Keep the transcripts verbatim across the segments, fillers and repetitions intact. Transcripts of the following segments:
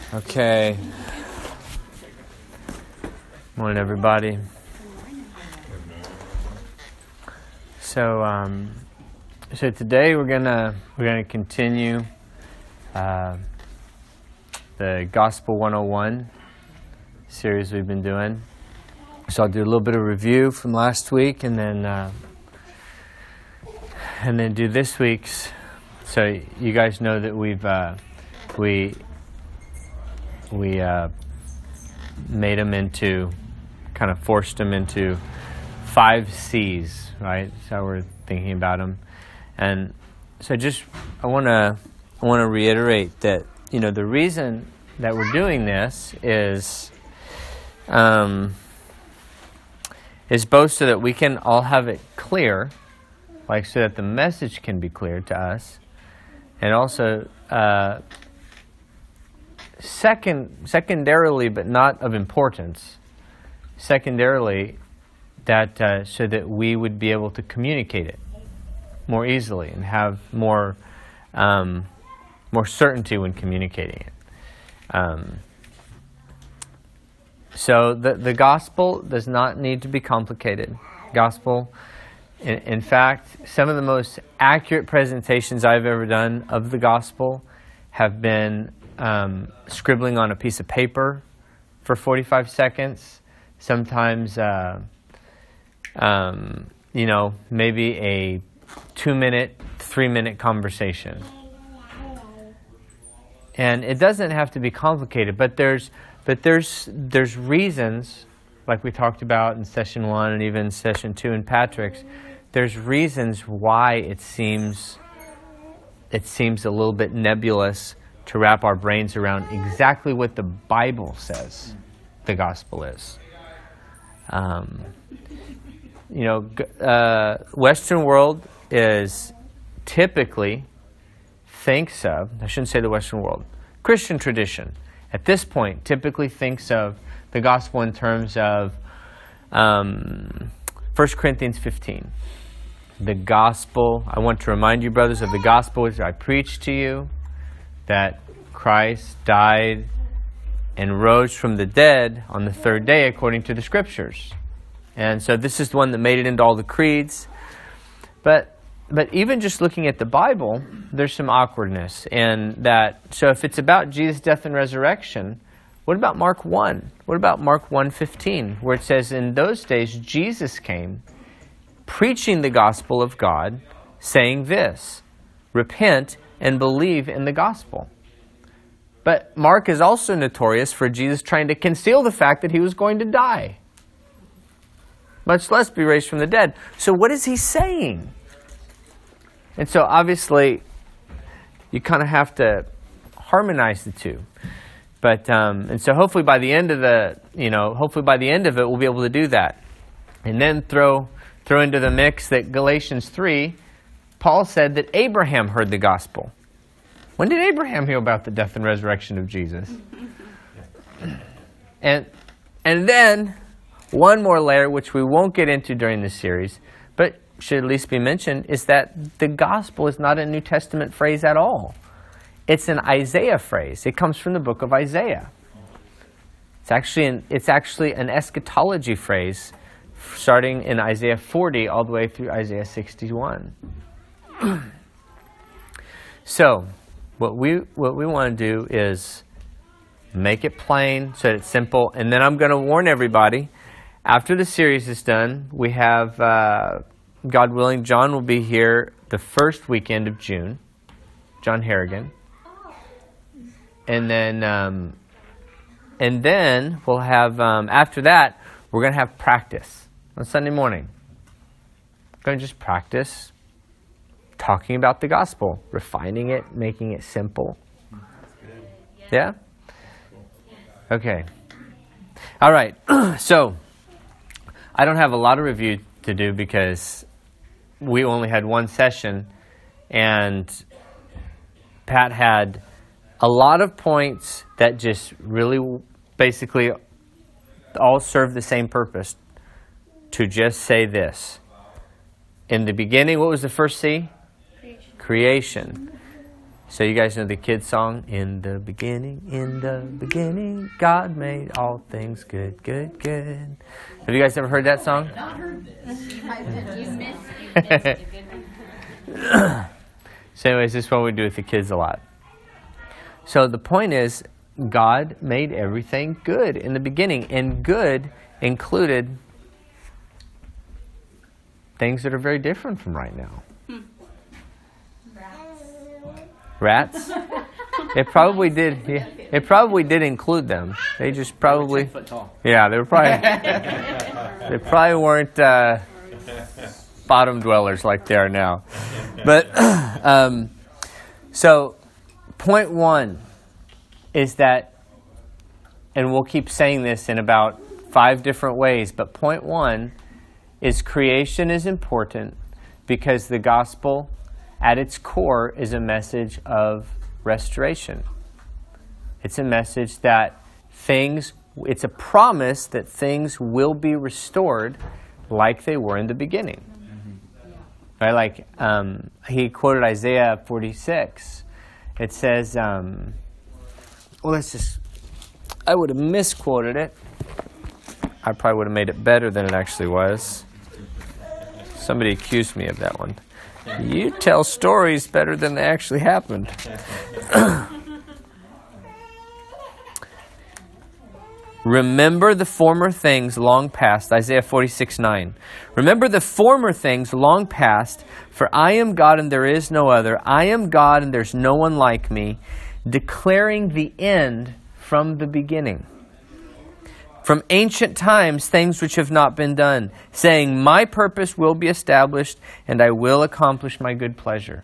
Okay. Morning, everybody. So, um, so today we're gonna we're gonna continue uh, the Gospel one oh one series we've been doing. So I'll do a little bit of review from last week, and then uh, and then do this week's. So you guys know that we've uh, we. We uh, made them into, kind of forced them into five C's, right? That's how we're thinking about them. And so just, I want to I want to reiterate that, you know, the reason that we're doing this is, um, is both so that we can all have it clear, like so that the message can be clear to us, and also, uh, Second, secondarily, but not of importance, secondarily, that uh, so that we would be able to communicate it more easily and have more um, more certainty when communicating it. Um, so the the gospel does not need to be complicated. Gospel, in, in fact, some of the most accurate presentations I've ever done of the gospel have been Um, scribbling on a piece of paper for forty-five seconds. Sometimes, uh, um, you know, maybe a two-minute, three-minute conversation. And it doesn't have to be complicated, but there's, but there's, there's reasons, like we talked about in session one and even session two in Patrick's. There's reasons why it seems, it seems a little bit nebulous to wrap our brains around exactly what the Bible says the gospel is. Um, you know, uh, Western world is typically thinks of, I shouldn't say the Western world, Christian tradition at this point typically thinks of the gospel in terms of um, First Corinthians fifteen. The gospel, I want to remind you, brothers, of the gospel which I preached to you, that Christ died and rose from the dead on the third day according to the Scriptures. And so this is the one that made it into all the creeds. But but even just looking at the Bible, there's some awkwardness. And that, so if it's about Jesus' death and resurrection, what about Mark one? What about Mark one fifteen, where it says, in those days Jesus came, preaching the gospel of God, saying this, repent and believe in the gospel. But Mark is also notorious for Jesus trying to conceal the fact that he was going to die, much less be raised from the dead. So what is he saying? And so obviously, you kind of have to harmonize the two. But um, and so hopefully by the end of the, you know, hopefully by the end of it, we'll be able to do that, and then throw throw into the mix that Galatians three. Paul said that Abraham heard the gospel. When did Abraham hear about the death and resurrection of Jesus? And and then one more layer, which we won't get into during this series, but should at least be mentioned, is that the gospel is not a New Testament phrase at all. It's an Isaiah phrase. It comes from the book of Isaiah. It's actually an, it's actually an eschatology phrase starting in Isaiah forty all the way through Isaiah sixty-one. So, what we what we want to do is make it plain so that it's simple. And then I'm going to warn everybody, after the series is done, we have, uh, God willing, John will be here the first weekend of June, John Harrigan. And then, um, and then we'll have, um, after that, we're going to have practice on Sunday morning. We're going to just practice talking about the gospel, refining it, making it simple. Yeah? Okay. All right. So, I don't have a lot of review to do because we only had one session, and Pat had a lot of points that just really basically all serve the same purpose, to just say this. In the beginning, what was the first C? Creation. Creation. So you guys know the kids song? In the beginning, in the beginning, God made all things good, good, good. Have you guys ever heard that song? I've not heard this. You missed it. So anyways, this is what we do with the kids a lot. So the point is, God made everything good in the beginning. And good included things that are very different from right now. Rats? It probably did. Yeah, it probably did include them. They just probably. Ten foot tall. Yeah, they were probably. They probably weren't uh, bottom dwellers like they are now. But um, so, point one is that, and we'll keep saying this in about five different ways. But point one is creation is important because the gospel, at its core, is a message of restoration. It's a message that things, it's a promise that things will be restored like they were in the beginning. Mm-hmm. Right? Like, um, he quoted Isaiah forty-six. It says, um, well, let's just, I would have misquoted it. I probably would have made it better than it actually was. Somebody accused me of that one. You tell stories better than they actually happened. Remember the former things long past, Isaiah forty-six nine. Remember the former things long past, for I am God and there is no other. I am God and there's no one like me, declaring the end from the beginning. From ancient times, things which have not been done, saying, my purpose will be established, and I will accomplish my good pleasure.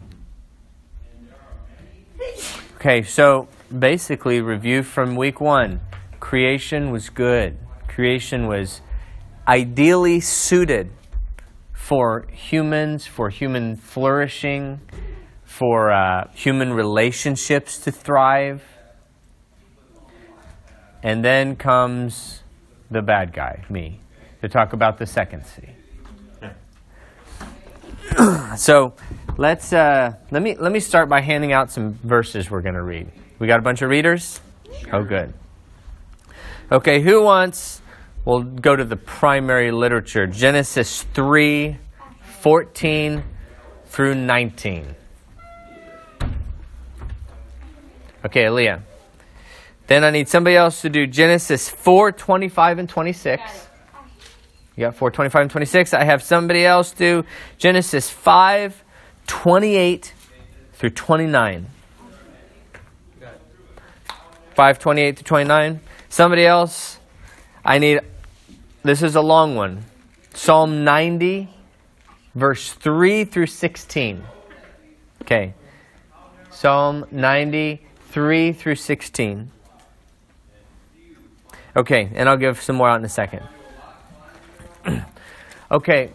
Okay, so basically, review from week one. Creation was good. Creation was ideally suited for humans, for human flourishing, for uh, human relationships to thrive. And then comes the bad guy, me, to talk about the second C. So let's uh, let me let me start by handing out some verses we're going to read. We got a bunch of readers? Sure. Oh, good. Okay, who wants? We'll go to the primary literature. Genesis three, fourteen through nineteen. Okay, Aaliyah. Then I need somebody else to do Genesis four, twenty-five, and twenty-six. You got four, twenty-five, and twenty-six. I have somebody else do Genesis five, twenty-eight through twenty-nine. five, twenty-eight to twenty-nine. Somebody else. I need, this is a long one. Psalm ninety, verse three through sixteen. Okay. Psalm ninety, three through sixteen. Okay, and I'll give some more out in a second. Okay,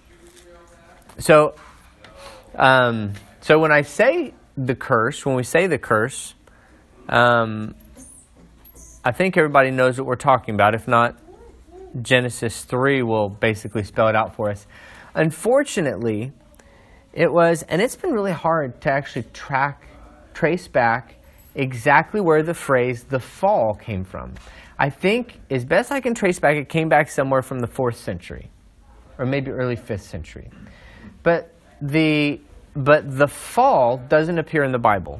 so um, so when I say the curse, when we say the curse, um, I think everybody knows what we're talking about. If not, Genesis three will basically spell it out for us. Unfortunately, it was, and it's been really hard to actually track, trace back exactly where the phrase "the fall" came from. I think, as best I can trace back, it came back somewhere from the fourth century, or maybe early fifth century. But the but the fall doesn't appear in the Bible.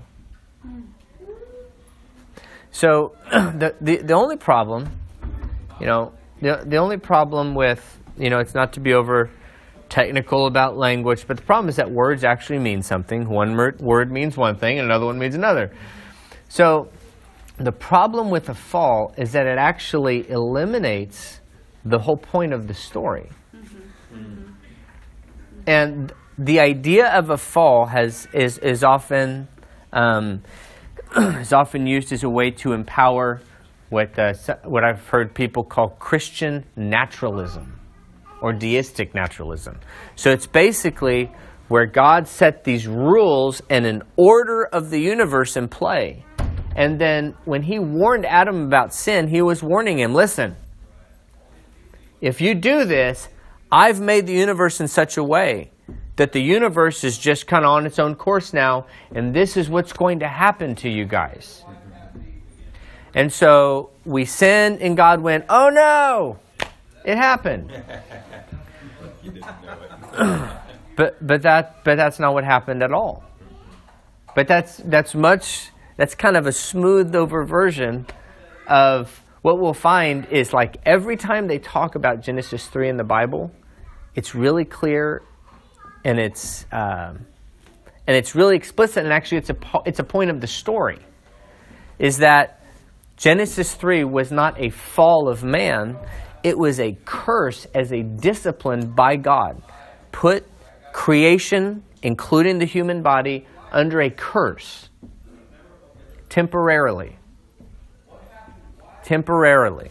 So the, the the only problem, you know, the the only problem with, you know, it's not to be over technical about language, but the problem is that words actually mean something. One word means one thing, and another one means another. So the problem with the fall is that it actually eliminates the whole point of the story. Mm-hmm. Mm-hmm. And the idea of a fall has is is often um, is often used as a way to empower what uh, what I've heard people call Christian naturalism or deistic naturalism. So it's basically where God set these rules and an order of the universe in play. And then when he warned Adam about sin, he was warning him, listen, if you do this, I've made the universe in such a way that the universe is just kind of on its own course now, and this is what's going to happen to you guys. And so we sinned, and God went, oh no, it happened. You didn't know it. But but that but that's not what happened at all. But that's that's much that's kind of a smoothed over version of what we'll find is like every time they talk about Genesis three in the Bible, it's really clear, and it's um, and it's really explicit, and actually it's a po- it's a point of the story, is that Genesis three was not a fall of man, it was a curse as a discipline by God. Put creation, including the human body, under a curse. Temporarily. Temporarily.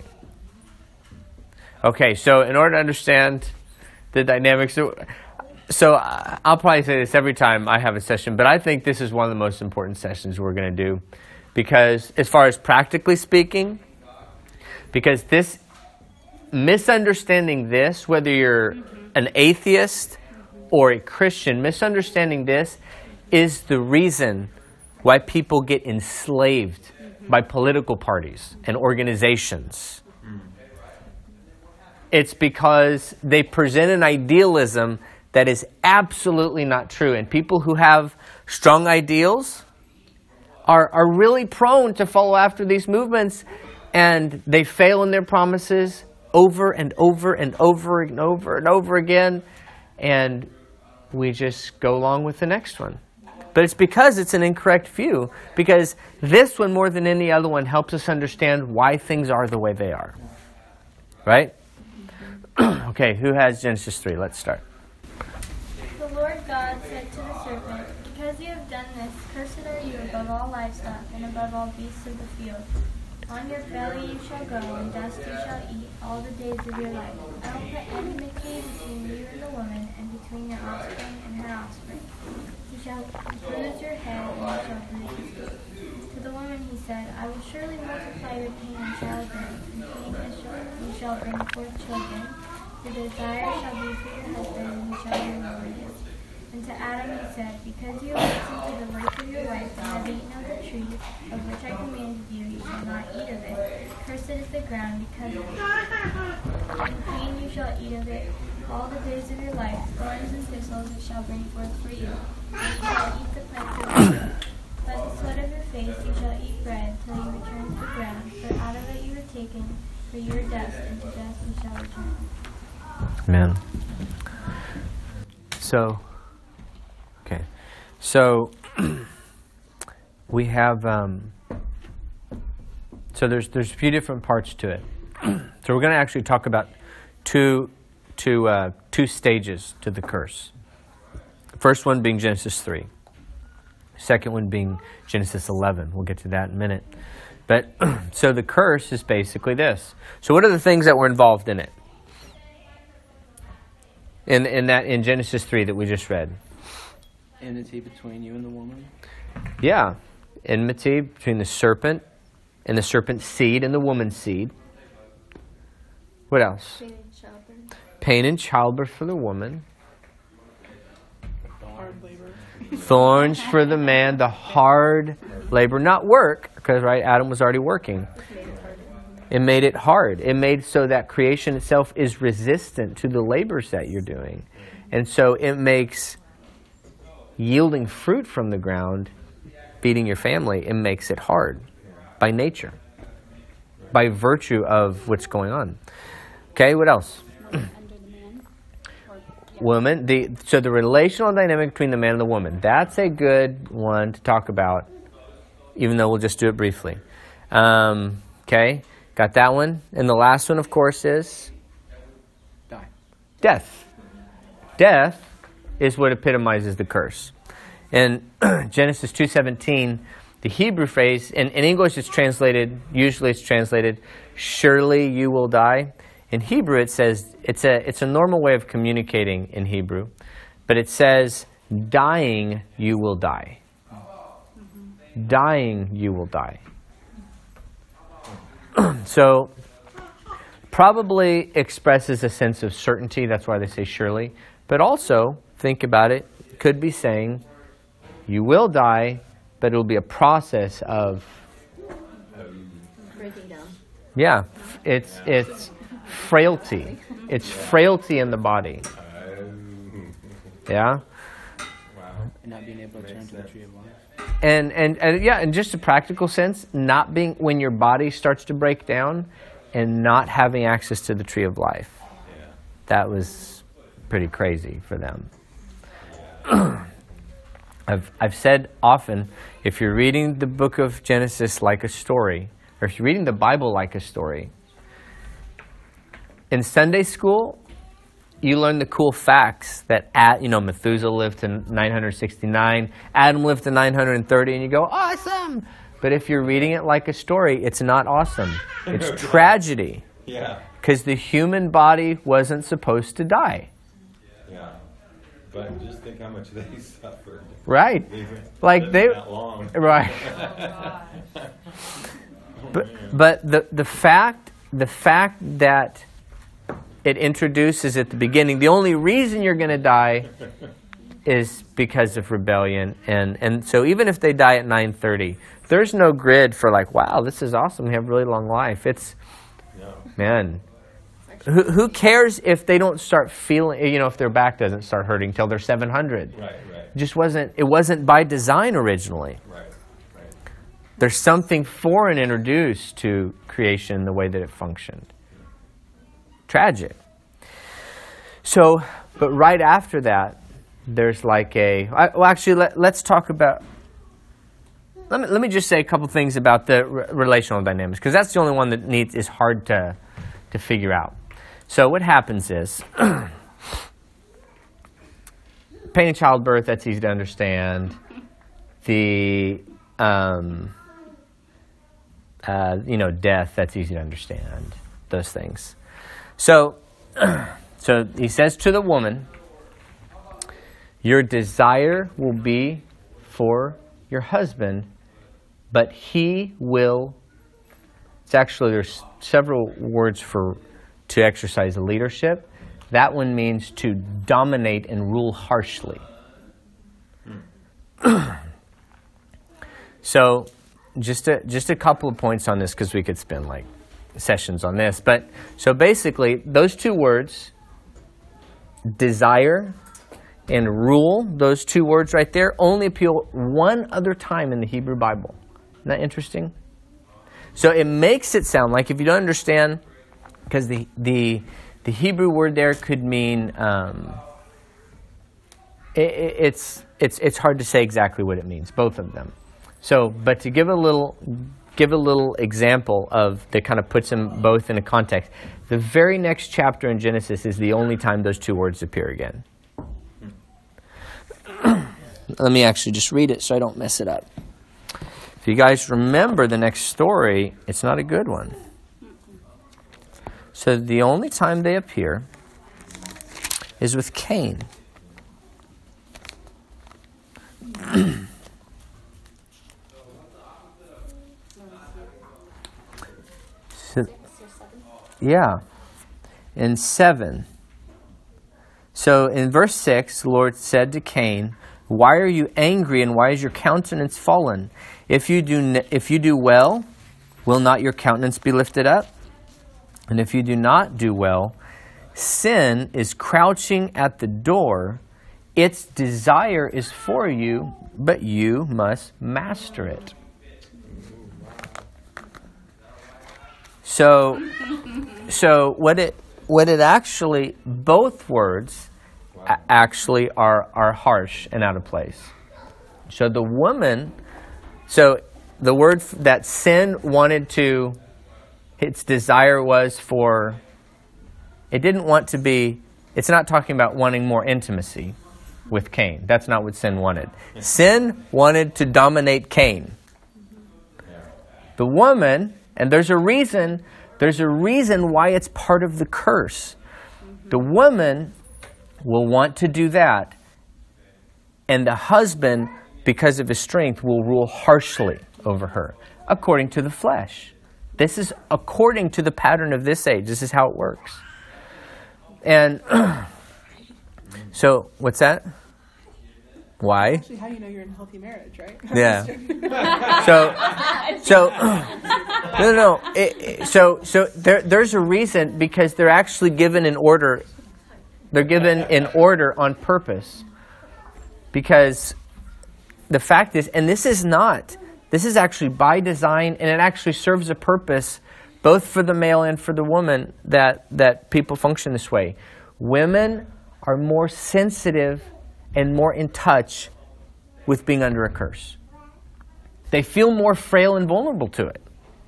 Okay, so in order to understand the dynamics, so, so I'll probably say this every time I have a session, but I think this is one of the most important sessions we're going to do. Because as far as practically speaking, because this, misunderstanding this, whether you're an atheist or a Christian, misunderstanding this is the reason why people get enslaved by political parties and organizations. It's because they present an idealism that is absolutely not true. And people who have strong ideals are, are really prone to follow after these movements, and they fail in their promises over and over and over and over and over again, and we just go along with the next one. But it's because it's an incorrect view, because this one, more than any other one, helps us understand why things are the way they are. Right? Okay, who has Genesis three? Let's start. The Lord God said to the serpent, because you have done this, cursed are you above all livestock and above all beasts of the field. On your belly you shall go, and dust you shall eat all the days of your life. I will put enmity between you and the woman, and between your offspring and her offspring. You shall bruise your head, and you shall bruise his heel. To the woman he said, I will surely multiply your pain in childbirth, and pain you shall bring forth children. Your desire shall be for your husband, and he shall be rewarded. And to Adam he said, because you have listened to the voice of your wife, and have eaten of the tree of which I commanded you, you shall not eat of it. Cursed is the ground because of it. In pain you shall eat of it all the days of your life. Thorns and thistles it shall bring forth for you. And you shall eat the plants of the field. By the sweat of your face you shall eat bread, till you return to the ground. For out of it you were taken, for you are dust, and to dust you shall return. Amen. So, okay. So, we have, um, so there's there's a few different parts to it. So we're going to actually talk about two, two, uh, two stages to the curse. First one being Genesis three. Second one being Genesis eleven. We'll get to that in a minute. But, so the curse is basically this. So what are the things that were involved in it? In in that in Genesis three that we just read. Enmity between you and the woman. Yeah. Enmity between the serpent and the serpent's seed and the woman's seed. What else? Pain and childbirth. Pain and childbirth for the woman. Hard labor. Thorns for the man, the hard labor. Not work, because right, Adam was already working. It made it hard. It made so that creation itself is resistant to the labors that you're doing. And so it makes yielding fruit from the ground, feeding your family, it makes it hard by nature, by virtue of what's going on. Okay, what else? Woman, the so the relational dynamic between the man and the woman. That's a good one to talk about, even though we'll just do it briefly. Um, okay, got that one. And the last one, of course, is Die. death. Death is what epitomizes the curse. In Genesis two seventeen, the Hebrew phrase, in, in English it's translated, usually it's translated, surely you will die. In Hebrew it says, it's a, it's a normal way of communicating in Hebrew, but it says, dying you will die. Mm-hmm. Dying you will die. So, probably expresses a sense of certainty, that's why they say surely, but also think about it, it could be saying, you will die, but it will be a process of, Breaking down. yeah, it's it's frailty. It's frailty in the body. Yeah? And not being able to turn to the tree of life. And, and, and yeah, in just a practical sense, not being, when your body starts to break down and not having access to the tree of life. Yeah. That was pretty crazy for them. I've, I've said often, if you're reading the book of Genesis like a story, or if you're reading the Bible like a story, in Sunday school, you learn the cool facts that, at, you know, Methuselah lived to nine hundred sixty-nine, Adam lived to nine hundred thirty, and you go, awesome! But if you're reading it like a story, it's not awesome. It's tragedy. Yeah. Because the human body wasn't supposed to die. Yeah. But just think how much they suffered. Right. They were Like living they, that long. right. But but the the fact the fact that it introduces at the beginning, the only reason you're going to die is because of rebellion, and and so even if they die at nine thirty, there's no grid for like, wow, this is awesome, they have a really long life. It's No. man. Who, who cares if they don't start feeling, you know, if their back doesn't start hurting till they're seven hundred? Right, right, It just wasn't, it wasn't by design originally. right, right. There's something foreign introduced to creation, the way that it functioned. Tragic. So, but right after that, there's like a, I, well actually let, let's talk about, let me, let me just say a couple things about the re- relational dynamics, because that's the only one that needs, is hard to, to figure out. So what happens is, pain in childbirth, that's easy to understand. The, um, uh, you know, death, that's easy to understand. Those things. So, so he says to the woman, your desire will be for your husband, but he will, it's actually, there's several words for to exercise leadership. That one means to dominate and rule harshly. So, just a, just a couple of points on this, because we could spend like sessions on this. But so basically, those two words, desire and rule, those two words right there, only appear one other time in the Hebrew Bible. Isn't that interesting? So it makes it sound like, if you don't understand, because the, the the Hebrew word there could mean, um, it, it, it's it's it's hard to say exactly what it means, both of them. So, but to give a little give a little example of that kind of puts them both in a context. The very next chapter in Genesis is the only time those two words appear again. Let me actually just read it so I don't mess it up. If you guys remember the next story, it's not a good one. So the only time they appear is with Cain. So, yeah, in seven. So in verse six, the Lord said to Cain, why are you angry and why is your countenance fallen? If you do, if you do well, will not your countenance be lifted up? And if you do not do well, sin is crouching at the door. Its desire is for you, but you must master it. So, so what it what it actually, both words a- actually are are harsh and out of place. So the woman, so the word that sin wanted to, its desire was for, it didn't want to be, it's not talking about wanting more intimacy with Cain. That's not what sin wanted. Sin wanted to dominate Cain. The woman, and there's a reason, there's a reason why it's part of the curse. The woman will want to do that, and the husband, because of his strength, will rule harshly over her, according to the flesh. This is according to the pattern of this age. This is how it works. And So, what's that? Why? Actually, how do you know you're in a healthy marriage, right? Yeah. So, so, no, no, no. It, it, so, so there, there's a reason, because they're actually given in order. They're given in order on purpose. Because the fact is, and this is not, this is actually by design, and it actually serves a purpose both for the male and for the woman, that, that people function this way. Women are more sensitive and more in touch with being under a curse. They feel more frail and vulnerable to it.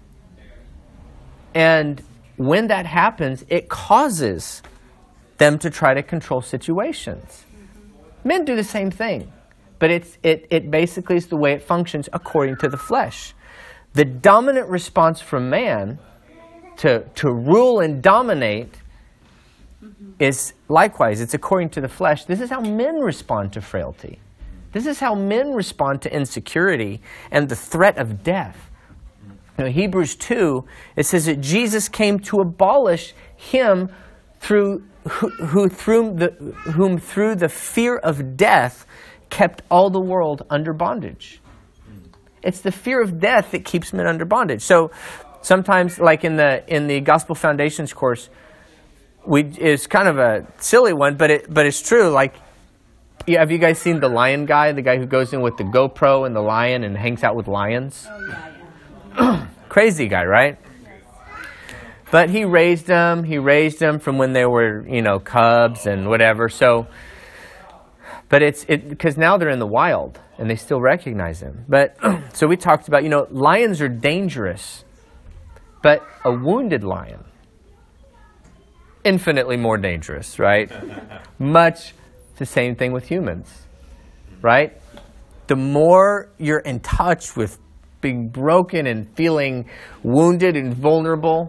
And when that happens, it causes them to try to control situations. Men do the same thing, but it's, it, it basically is the way it functions according to the flesh. The dominant response from man to, to rule and dominate is likewise, it's according to the flesh. This is how men respond to frailty. This is how men respond to insecurity and the threat of death. Now, Hebrews two, it says that Jesus came to abolish him through who, who through the whom through the fear of death kept all the world under bondage. It's the fear of death that keeps men under bondage. So sometimes, like in the in the Gospel Foundations course, we it's kind of a silly one, but it but it's true. Like, yeah, have you guys seen the lion guy, the guy who goes in with the GoPro and the lion and hangs out with lions? Oh, yeah, yeah. Crazy guy, right? But he raised them. He raised them from when they were, you know, cubs and whatever. So, but it's it because now they're in the wild and they still recognize him. But so we talked about, you know, lions are dangerous, but a wounded lion, infinitely more dangerous, right? Much the same thing with humans, right? The more you're in touch with being broken and feeling wounded and vulnerable,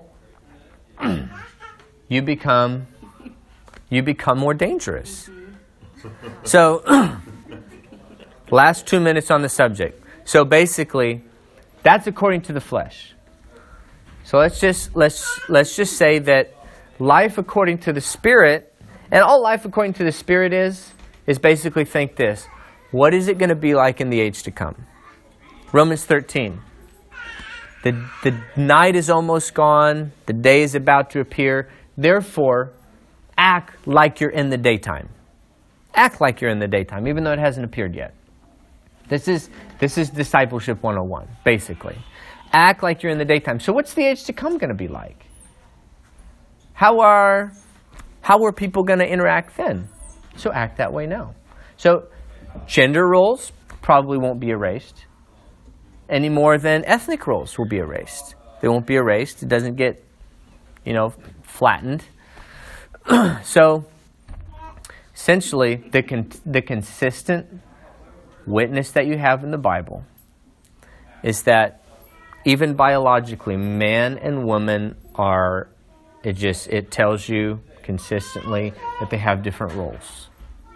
you become you become more dangerous. So, last two minutes on the subject. So basically, that's according to the flesh. So let's just let's let's just say that life according to the Spirit, and all life according to the Spirit is is basically think this: what is it going to be like in the age to come? Romans thirteen. The, the night is almost gone. The day is about to appear. Therefore, act like you're in the daytime. Act like you're in the daytime, even though it hasn't appeared yet. This is, this is discipleship one oh one, basically. Act like you're in the daytime. So what's the age to come going to be like? How are, how are people going to interact then? So act that way now. So gender roles probably won't be erased any more than ethnic roles will be erased. They won't be erased. It doesn't get, you know, flattened. So, essentially, the con- the consistent witness that you have in the Bible is that even biologically, man and woman are, it just, it tells you consistently that they have different roles.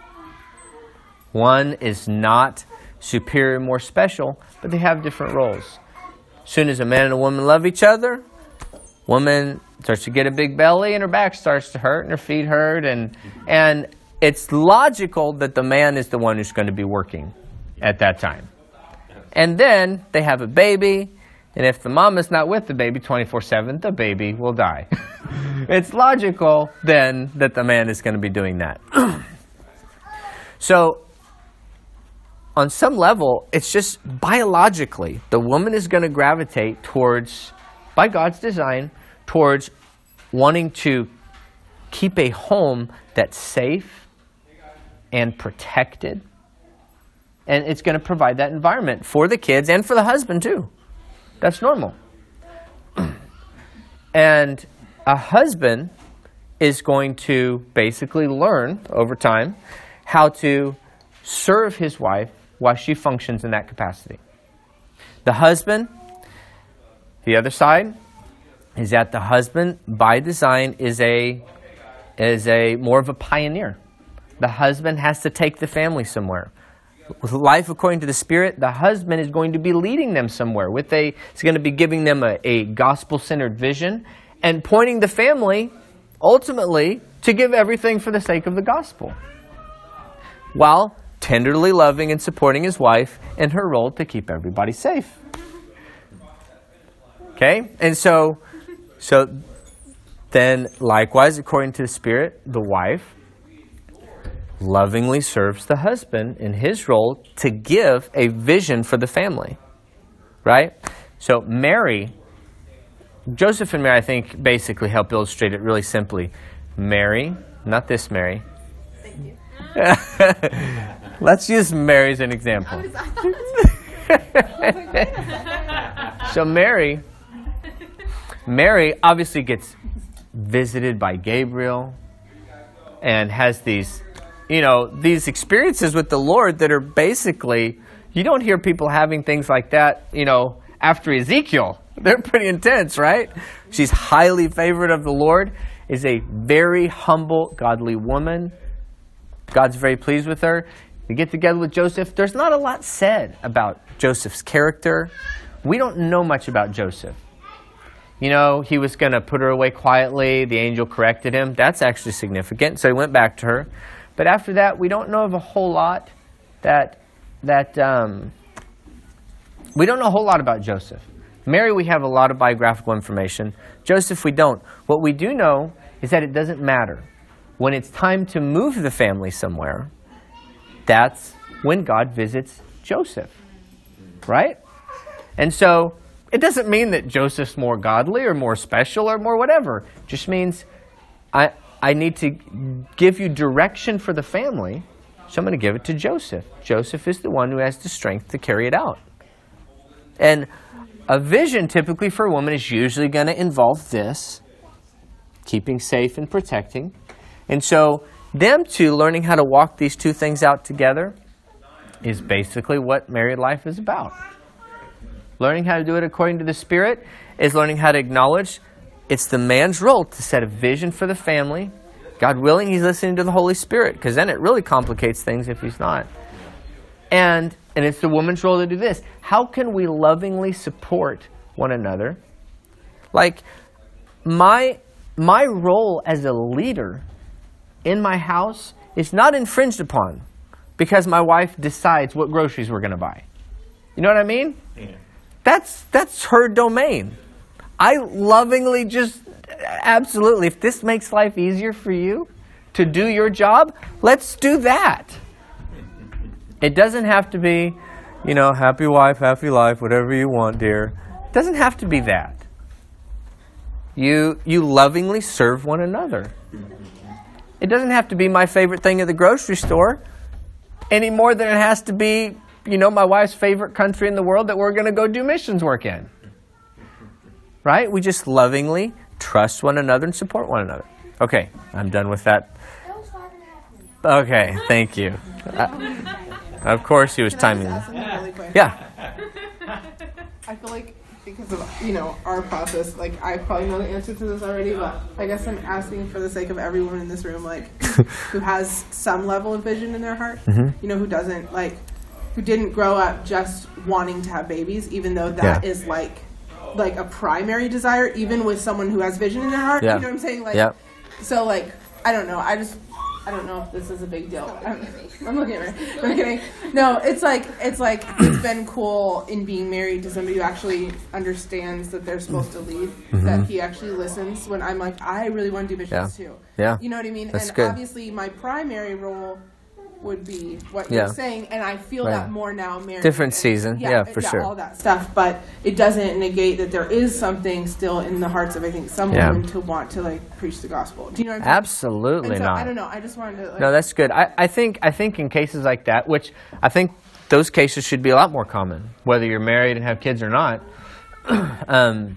One is not superior, more special, but they have different roles. As soon as a man and a woman love each other, woman starts to get a big belly and her back starts to hurt and her feet hurt, and and it's logical that the man is the one who's going to be working at that time. And then they have a baby, and if the mom is not with the baby twenty-four seven, the baby will die. It's logical then that the man is going to be doing that. So, on some level, it's just biologically, the woman is going to gravitate towards, by God's design, towards wanting to keep a home that's safe and protected. And it's going to provide that environment for the kids and for the husband too. That's normal. And a husband is going to basically learn over time how to serve his wife while she functions in that capacity. The husband, the other side, is that the husband, by design, is a is a more of a pioneer. The husband has to take the family somewhere. With life according to the Spirit, the husband is going to be leading them somewhere. With a, he's going to be giving them a, a gospel-centered vision and pointing the family, ultimately, to give everything for the sake of the gospel. while tenderly loving and supporting his wife in her role to keep everybody safe. Okay? And so, so then likewise, according to the Spirit, the wife lovingly serves the husband in his role to give a vision for the family. Right? So Mary, Joseph and Mary, I think, basically help illustrate it really simply. Mary, not this Mary. Thank you. Let's use Mary as an example. So Mary, Mary obviously gets visited by Gabriel and has these, you know, these experiences with the Lord that are basically, you don't hear people having things like that, you know, after Ezekiel. They're pretty intense, right? She's highly favored of the Lord, is a very humble, godly woman. God's very pleased with her. You get together with Joseph. There's not a lot said about Joseph's character. We don't know much about Joseph. You know, he was going to put her away quietly. The angel corrected him. That's actually significant. So he went back to her. But after that, we don't know of a whole lot that, that um, we don't know a whole lot about Joseph. Mary, we have a lot of biographical information. Joseph, we don't. What we do know is that it doesn't matter. When it's time to move the family somewhere, that's when God visits Joseph, right? And so it doesn't mean that Joseph's more godly or more special or more whatever. It just means I, I need to give you direction for the family, so I'm going to give it to Joseph. Joseph is the one who has the strength to carry it out. And a vision typically for a woman is usually going to involve this, keeping safe and protecting. And so them two learning how to walk these two things out together is basically what married life is about. Learning how to do it according to the Spirit is learning how to acknowledge it's the man's role to set a vision for the family. God willing, he's listening to the Holy Spirit, because then it really complicates things if he's not. And, and it's the woman's role to do this. How can we lovingly support one another? Like, my, my role as a leader in my house is not infringed upon because my wife decides what groceries we're going to buy. You know what I mean? Yeah. That's that's her domain. I lovingly just, absolutely, if this makes life easier for you to do your job, let's do that. It doesn't have to be, you know, happy wife, happy life, whatever you want, dear. It doesn't have to be that. You you lovingly serve one another. It doesn't have to be my favorite thing at the grocery store any more than it has to be, you know, my wife's favorite country in the world that we're going to go do missions work in. Right? We just lovingly trust one another and support one another. Okay, I'm done with that. Okay, thank you. Uh, of course he was timing. Really quick? Yeah. I feel like because of, you know, our process, like, I probably know the answer to this already, but I guess I'm asking for the sake of everyone in this room, like, who has some level of vision in their heart, mm-hmm. you know, who doesn't, like, who didn't grow up just wanting to have babies, even though that yeah. is, like, like a primary desire, even with someone who has vision in their heart, yeah. you know what I'm saying? Like, yeah. So, like, I don't know, I just... I don't know if this is a big deal. I'm, I'm looking at me. I'm kidding. No, it's like it's like it's been cool in being married to somebody who actually understands that they're supposed to lead. Mm-hmm. That he actually listens when I'm like, I really want to do missions yeah. too. Yeah. You know what I mean? That's and good. Obviously, my primary role would be what yeah. you're saying, and I feel right. that more now married. Different and, season, yeah, yeah for yeah, sure. all that stuff, but it doesn't negate that there is something still in the hearts of I think some yeah. women to want to like preach the gospel. Do you know what I'm saying? Absolutely and so, not. I don't know. I just wanted to. Like, no, that's good. I, I think I think in cases like that, which I think those cases should be a lot more common, whether you're married and have kids or not. um,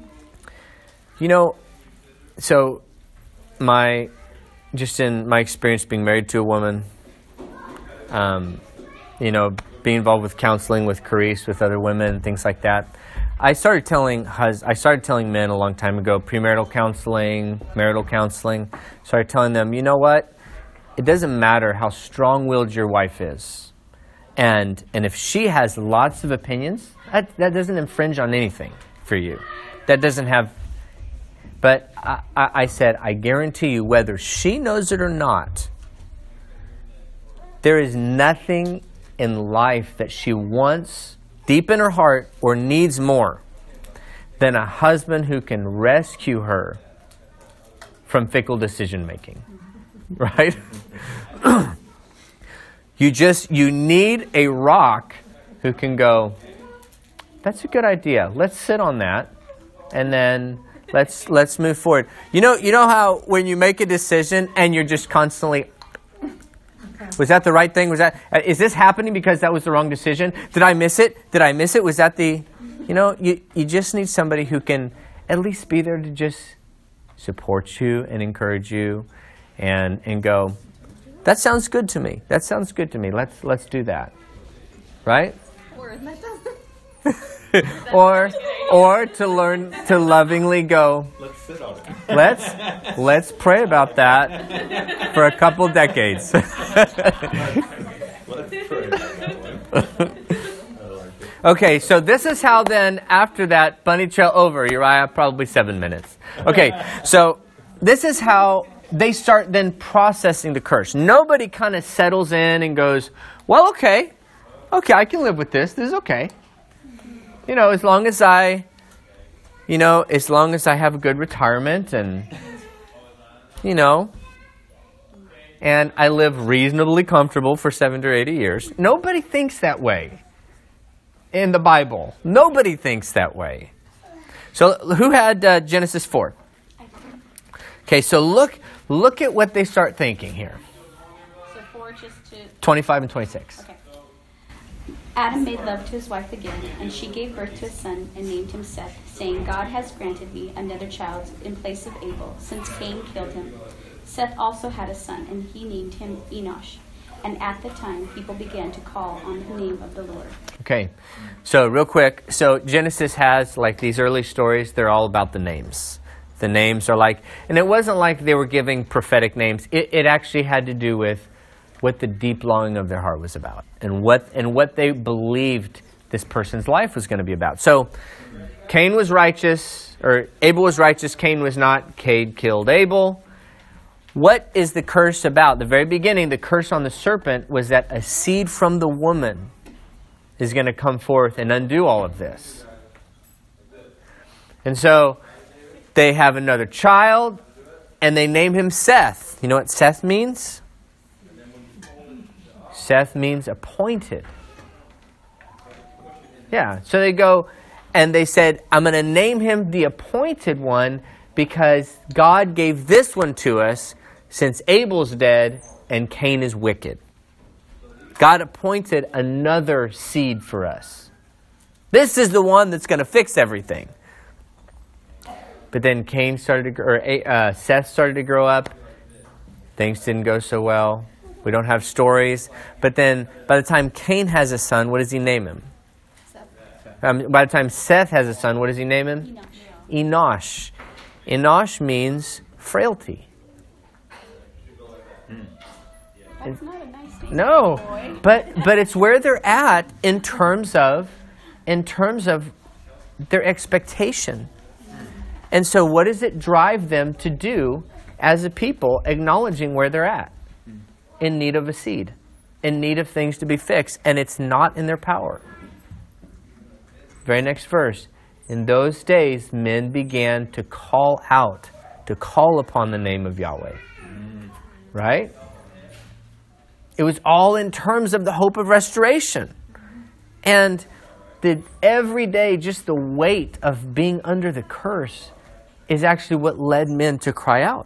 you know, so my just in my experience being married to a woman. Um, you know, being involved with counseling with Carice, with other women, things like that. I started telling hus- I started telling men a long time ago, premarital counseling, marital counseling. Started telling them, you know what? It doesn't matter how strong-willed your wife is, and and if she has lots of opinions, that that doesn't infringe on anything for you. That doesn't have. But I, I, I said, I guarantee you, whether she knows it or not. there is nothing in life that she wants deep in her heart or needs more than a husband who can rescue her from fickle decision making. Right? You just, you need a rock who can go, that's a good idea. Let's sit on that. And then let's let's move forward. You know, you know how when you make a decision and you're just constantly, was that the right thing? Was that, is this happening because that was the wrong decision? Did I miss it? Did I miss it? Was that the, you know, you, you just need somebody who can at least be there to just support you and encourage you and and go, that sounds good to me. That sounds good to me. Let's let's do that. Right? Or that doesn't. or or to learn to lovingly go, Let's sit on it. let's let's pray about that for a couple decades. Let's pray about that one. I like it. Okay, so this is how then after that bunny trail over, Uriah, probably seven minutes. Okay, so this is how they start then processing the curse. Nobody kind of settles in and goes, well, okay, okay, I can live with this. This is okay. You know, as long as I, you know, as long as I have a good retirement and, you know, and I live reasonably comfortable for seventy or eighty years. Nobody thinks that way in the Bible. Nobody thinks that way. So who had uh, Genesis four? Okay, so look look at what they start thinking here. So four just to... twenty-five and twenty-six. Okay. Adam made love to his wife again, and she gave birth to a son and named him Seth, saying, God has granted me another child in place of Abel, since Cain killed him. Seth also had a son, and he named him Enosh. And at the time, people began to call on the name of the Lord. Okay, so real quick. So Genesis has, like these early stories, they're all about the names. The names are like, and it wasn't like they were giving prophetic names. It, it actually had to do with what the deep longing of their heart was about and what and what they believed this person's life was going to be about. So Cain was righteous, or Abel was righteous, Cain was not. Cain killed Abel. What is the curse about? The very beginning, the curse on the serpent was that a seed from the woman is going to come forth and undo all of this. And so they have another child, and they name him Seth. You know what Seth means? Seth means appointed. Yeah, so they go, and they said, I'm going to name him the appointed one because God gave this one to us since Abel's dead and Cain is wicked. God appointed another seed for us. This is the one that's going to fix everything. But then Cain started to, or uh, Seth started to grow up. Things didn't go so well. We don't have stories. But then by the time Cain has a son, what does he name him? Um, by the time Seth has a son, what does he name him? Enosh. Enosh means frailty. That's not a nice name. No, Boy. but but it's where they're at in terms of in terms of their expectation. And so what does it drive them to do as a people, acknowledging where they're at? In need of a seed, in need of things to be fixed, and it's not in their power. Very next verse. In those days, men began to call out, to call upon the name of Yahweh. Right? It was all in terms of the hope of restoration. And the every day, just the weight of being under the curse is actually what led men to cry out.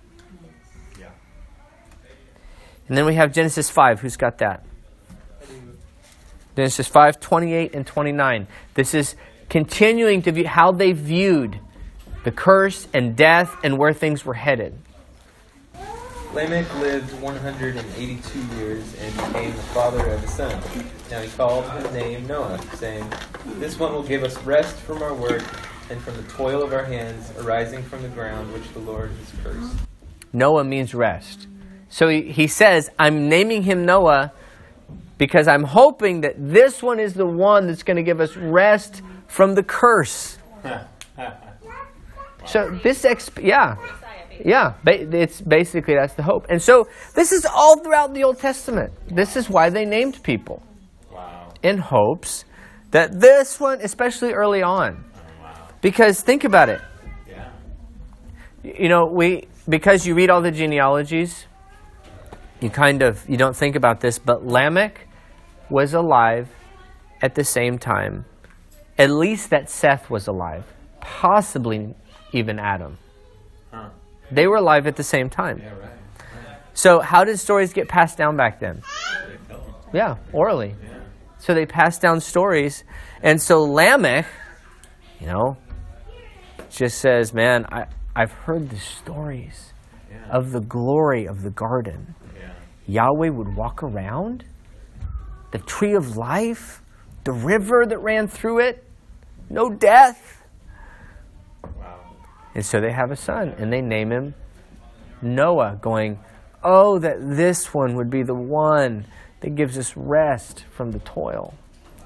And then we have Genesis five. Who's got that? Genesis five, twenty-eight and twenty-nine. This is continuing to view how they viewed the curse and death and where things were headed. Lamech lived one hundred eighty-two years and became the father of a son. Now he called his name Noah, saying, This one will give us rest from our work and from the toil of our hands arising from the ground which the Lord has cursed. Noah means rest. So he, he says, I'm naming him Noah because I'm hoping that this one is the one that's going to give us rest from the curse. So this, exp- yeah. Yeah, ba- it's basically that's the hope. And so this is all throughout the Old Testament. This is why they named people. Wow. In hopes that this one, especially early on. Oh, wow. Because think about it. Yeah. You know, we because you read all the genealogies, you kind of you don't think about this, but Lamech was alive at the same time, at least that Seth was alive, possibly even Adam. Huh. They were alive at the same time. Yeah, right. right. So how did stories get passed down back then? They tell them. Yeah, orally. Yeah. So they passed down stories. And so Lamech, you know, just says, man, I, I've heard the stories Yeah. of the glory of the garden. Yeah. Yahweh would walk around, the tree of life, the river that ran through it, no death. Wow. And so they have a son, and they name him Noah, going, oh, that this one would be the one that gives us rest from the toil.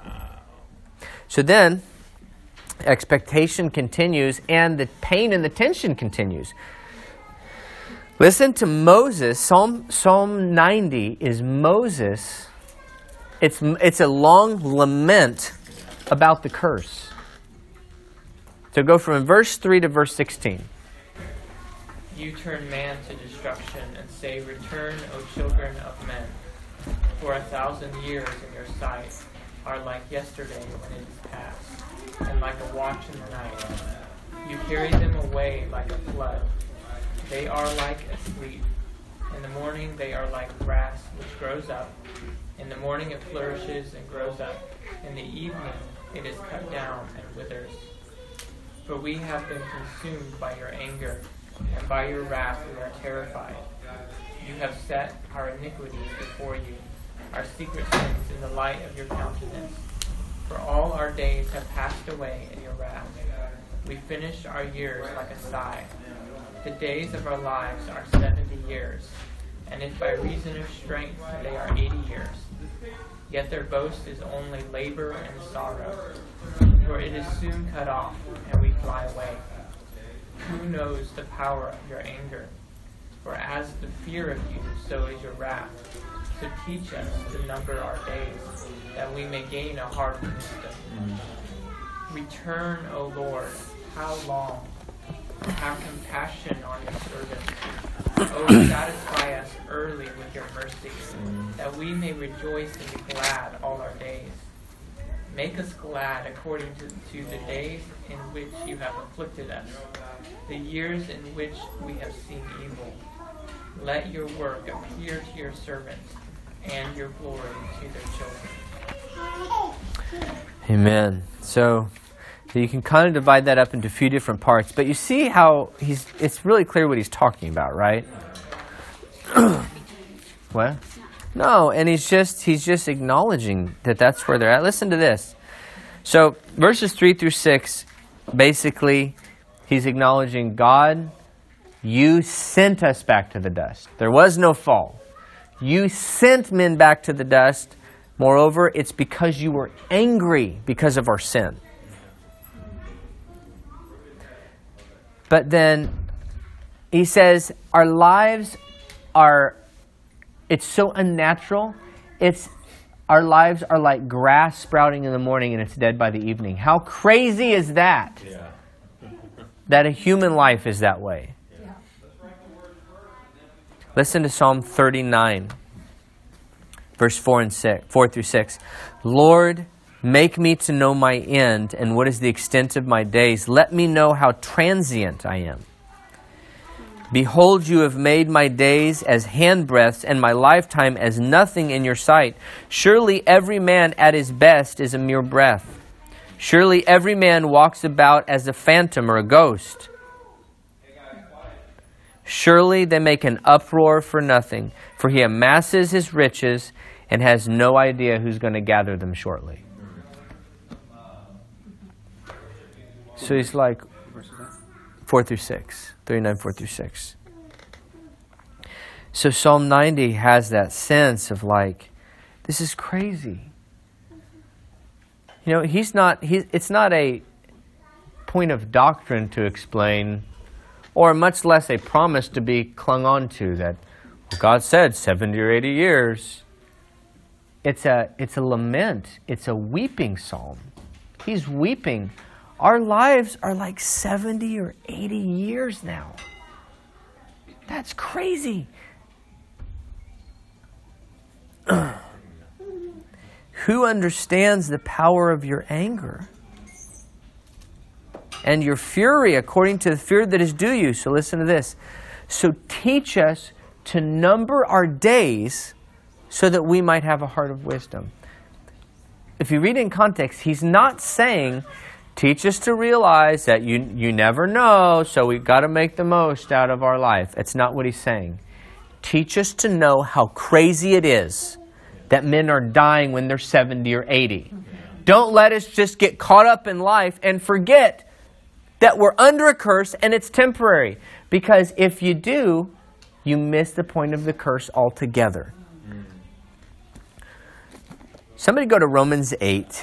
So then, expectation continues, and the pain and the tension continues. Listen to Moses. Psalm, Psalm ninety is Moses. It's, it's a long lament about the curse. So go from verse three to verse sixteen. You turn man to destruction and say, return, O children of men. For a thousand years in your sight are like yesterday when it is past, and like a watch in the night. You carry them away like a flood. They are like asleep. In the morning they are like grass which grows up. In the morning it flourishes and grows up. In the evening it is cut down and withers. For we have been consumed by your anger, and by your wrath we are terrified. You have set our iniquities before you, our secret sins in the light of your countenance. For all our days have passed away in your wrath. We finish our years like a sigh. The days of our lives are seventy years, and if by reason of strength they are eighty years. Yet their boast is only labor and sorrow, for it is soon cut off, and we fly away. Who knows the power of your anger? For as the fear of you, so is your wrath. So teach us to number our days, that we may gain a heart of wisdom. Return, O Lord, how long? Have compassion on your servants. Oh, satisfy us early with your mercy, that we may rejoice and be glad all our days. Make us glad according to, to the days in which you have afflicted us, the years in which we have seen evil. Let your work appear to your servants, and your glory to their children. Amen. So, so you can kind of divide that up into a few different parts, but you see how he's it's really clear what he's talking about, right? What? No, and he's just he's just acknowledging that that's where they're at. Listen to this. So, verses three through six, basically he's acknowledging, God, you sent us back to the dust. There was no fall. You sent men back to the dust. Moreover, it's because you were angry because of our sin. But then he says, our lives are, it's so unnatural. It's, our lives are like grass sprouting in the morning and it's dead by the evening. How crazy is that? Yeah. That a human life is that way. Yeah. Listen to Psalm thirty-nine, verse four and six, four through six. Lord, make me to know my end and what is the extent of my days. Let me know how transient I am. Behold, you have made my days as handbreadths and my lifetime as nothing in your sight. Surely every man at his best is a mere breath. Surely every man walks about as a phantom or a ghost. Surely they make an uproar for nothing, for he amasses his riches and has no idea who's going to gather them shortly. So he's like, four through six. thirty-nine, four through six. So Psalm ninety has that sense of like, this is crazy. You know, he's not, he, it's not a point of doctrine to explain, or much less a promise to be clung on to that well, God said seventy or eighty years. It's a, it's a lament. It's a weeping psalm. He's weeping. Our lives are like seventy or eighty years now. That's crazy. Who understands the power of your anger and your fury according to the fear that is due you? So listen to this. So teach us to number our days so that we might have a heart of wisdom. If you read in context, he's not saying, teach us to realize that you, you never know, so we've got to make the most out of our life. It's not what he's saying. Teach us to know how crazy it is that men are dying when they're seventy or eighty. Don't let us just get caught up in life and forget that we're under a curse and it's temporary. Because if you do, you miss the point of the curse altogether. Somebody go to Romans eight.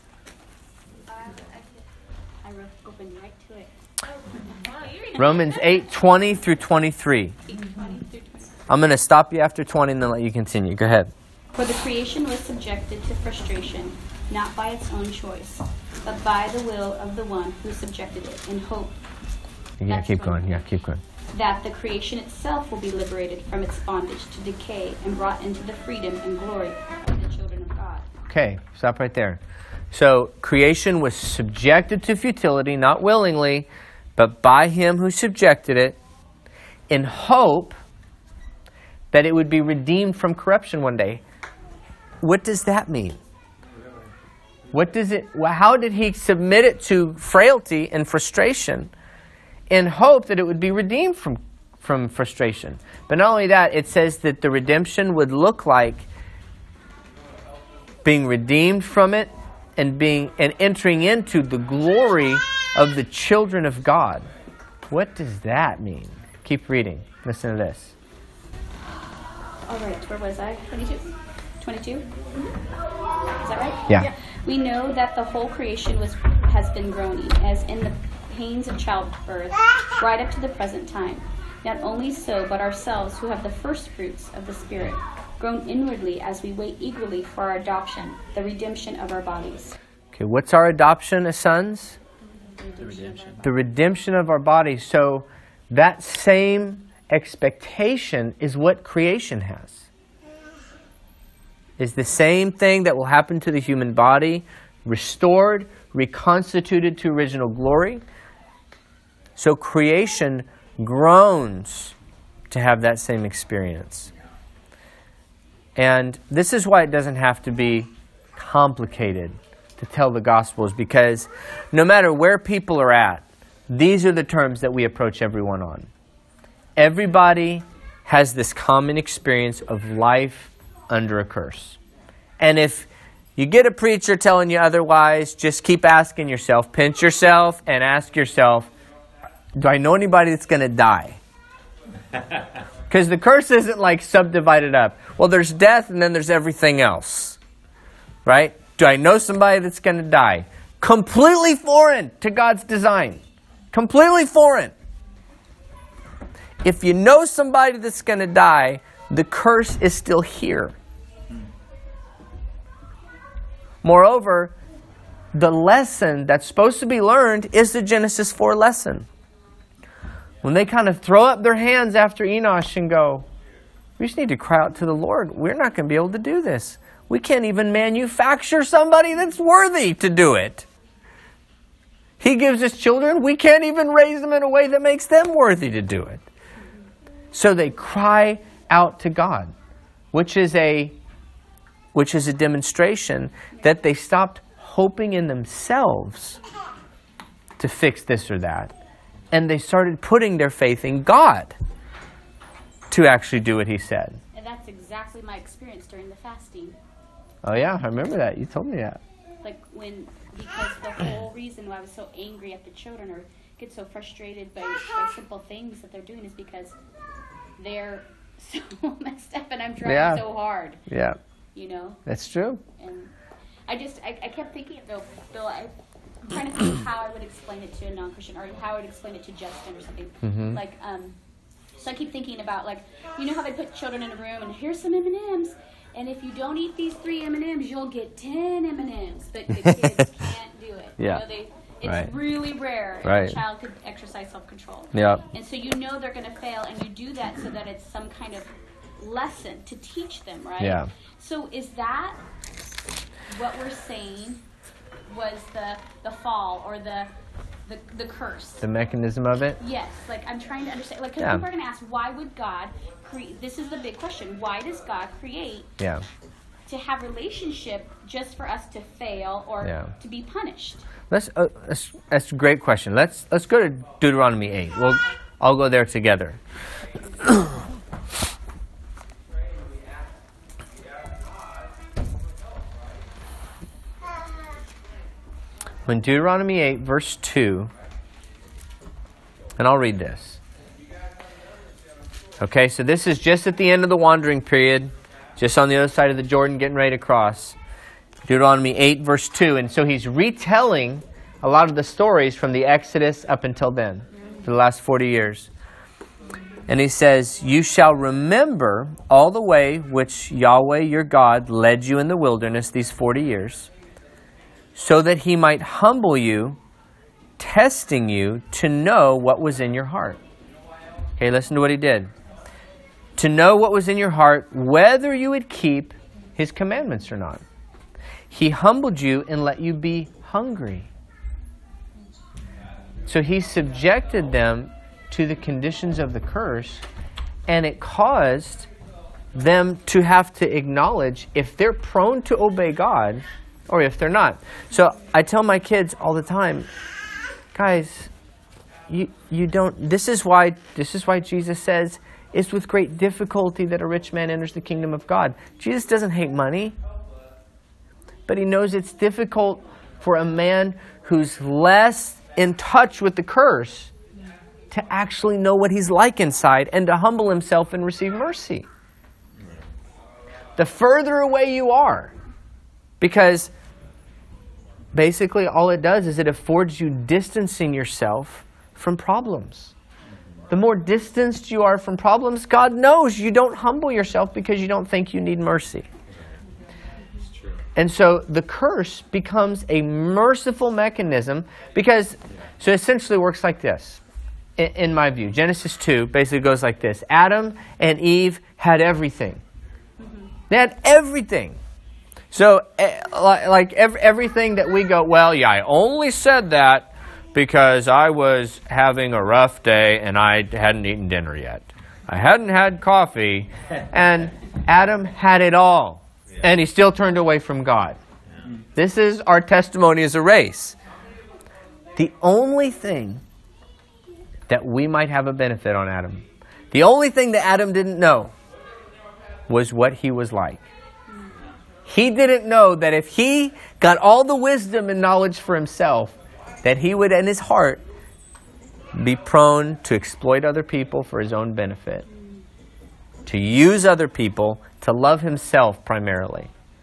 I wrote open right to it. Romans eight, twenty through twenty-three. I'm going to stop you after twenty and then let you continue. Go ahead. For the creation was subjected to frustration, not by its own choice, but by the will of the one who subjected it, in hope. Yeah, That's keep one. going. Yeah, keep going. That the creation itself will be liberated from its bondage to decay and brought into the freedom and glory of the children of God. Okay, stop right there. So, creation was subjected to futility, not willingly, but by him who subjected it, in hope that it would be redeemed from corruption one day. What does that mean? What does it? How did he submit it to frailty and frustration, in hope that it would be redeemed from from frustration? But not only that, it says that the redemption would look like being redeemed from it and being and entering into the glory of the children of God. What does that mean? Keep reading. Listen to this. All right, where was I? twenty-two? twenty-two? Is that right? Yeah. We know that the whole creation was has been groaning, as in the pains of childbirth, right up to the present time. Not only so, but ourselves, who have the first fruits of the Spirit, groan inwardly as we wait eagerly for our adoption, the redemption of our bodies. Okay, what's our adoption as sons? The redemption. The redemption of our bodies. So that same expectation is what creation has. Is the same thing that will happen to the human body, restored, reconstituted to original glory. So creation groans to have that same experience. And this is why it doesn't have to be complicated to tell the Gospels, because no matter where people are at, these are the terms that we approach everyone on. Everybody has this common experience of life under a curse. And if you get a preacher telling you otherwise, just keep asking yourself, pinch yourself and ask yourself, do I know anybody that's going to die? Because the curse isn't like subdivided up. Well, there's death and then there's everything else. Right? Do I know somebody that's going to die? Completely foreign to God's design. Completely foreign. If you know somebody that's going to die, the curse is still here. Moreover, the lesson that's supposed to be learned is the Genesis four lesson. When they kind of throw up their hands after Enosh and go, we just need to cry out to the Lord. We're not going to be able to do this. We can't even manufacture somebody that's worthy to do it. He gives us children. We can't even raise them in a way that makes them worthy to do it. So they cry out to God, which is a which is a demonstration that they stopped hoping in themselves to fix this or that. And they started putting their faith in God to actually do what he said. And that's exactly my experience during the fasting. Oh yeah, I remember that. You told me that. Like when, because the whole reason why I was so angry at the children or get so frustrated by, by simple things that they're doing is because they're so messed up and I'm trying Yeah. so hard. Yeah, You know? that's true. And I just, I, I kept thinking, though, Bill, I, I'm trying to think how I would explain it to a non-Christian, or how I would explain it to Justin or something. Mm-hmm. Like, um, so I keep thinking about, like, you know how they put children in a room and here's some M and M's, and if you don't eat these three M and M's, you'll get ten M and M's. But the kids can't do it. Yeah. You know, they, it's Right. really rare Right. if a child could exercise self-control. Yeah. And so you know they're going to fail, and you do that so that it's some kind of lesson to teach them, right? Yeah. So is that what we're saying was the the fall or the the, the curse? The mechanism of it? Yes. Like, I'm trying to understand. Like, because Yeah. people are going to ask, why would God create? This is the big question. Why does God create Yeah. to have relationship just for us to fail or Yeah. to be punished? Let's, uh, that's, that's a great question. Let's let's go to Deuteronomy eight. We'll I'll go there together. When Deuteronomy eight, verse two, and I'll read this. Okay, so this is just at the end of the wandering period, just on the other side of the Jordan, getting ready to cross. Deuteronomy eight, verse two. And so he's retelling a lot of the stories from the Exodus up until then, for the last forty years. And he says, "You shall remember all the way which Yahweh your God led you in the wilderness these forty years, so that he might humble you, testing you to know what was in your heart." Okay, listen to what he did. To know what was in your heart, whether you would keep his commandments or not. He humbled you and let you be hungry. So he subjected them to the conditions of the curse, and it caused them to have to acknowledge if they're prone to obey God or if they're not. So I tell my kids all the time, guys, you you don't this is why this is why Jesus says it's with great difficulty that a rich man enters the kingdom of God. Jesus doesn't hate money, but he knows it's difficult for a man who's less in touch with the curse to actually know what he's like inside and to humble himself and receive mercy. The further away you are, because basically all it does is it affords you distancing yourself from problems. The more distanced you are from problems, God knows you don't humble yourself because you don't think you need mercy. And so the curse becomes a merciful mechanism because, so it essentially works like this, in, in my view. Genesis two basically goes like this. Adam and Eve had everything. They had everything. So eh, like, like every, everything that we go, well, yeah, I only said that because I was having a rough day and I hadn't eaten dinner yet. I hadn't had coffee. And Adam had it all. And he still turned away from God. This is our testimony as a race. The only thing that we might have a benefit on Adam, the only thing that Adam didn't know was what he was like. He didn't know that if he got all the wisdom and knowledge for himself, that he would, in his heart, be prone to exploit other people for his own benefit, to use other people, to love himself primarily.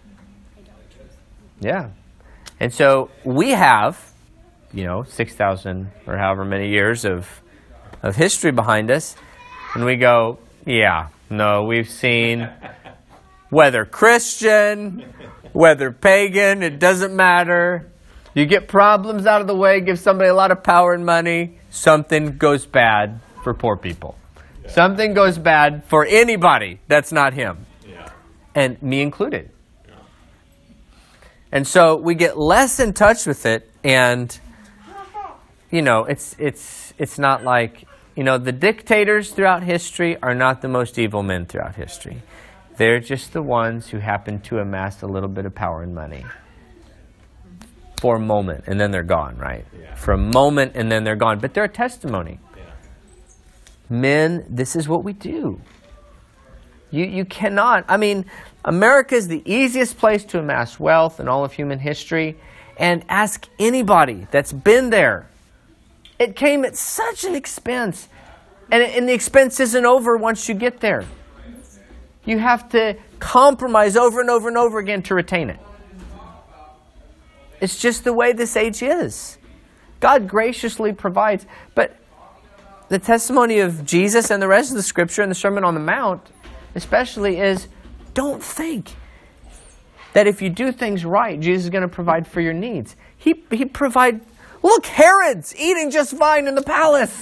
Yeah. And so we have, you know, six thousand or however many years of of history behind us, and we go, yeah, no, we've seen, whether Christian, whether pagan, it doesn't matter. You get problems out of the way, give somebody a lot of power and money, something goes bad for poor people. Yeah. Something goes bad for anybody that's not him. Yeah. And me included. Yeah. And so we get less in touch with it, and you know, it's it's it's not like, you know, the dictators throughout history are not the most evil men throughout history. They're just the ones who happen to amass a little bit of power and money. For a moment, and then they're gone, right? Yeah. For a moment, and then they're gone. But they're a testimony. Yeah. Men, this is what we do. You you cannot, I mean, America is the easiest place to amass wealth in all of human history. And ask anybody that's been there. It came at such an expense. And, and the expense isn't over once you get there. You have to compromise over and over and over again to retain it. It's just the way this age is. God graciously provides. But the testimony of Jesus and the rest of the Scripture and the Sermon on the Mount especially is, don't think that if you do things right, Jesus is going to provide for your needs. He, he provide. Look, Herod's eating just fine in the palace.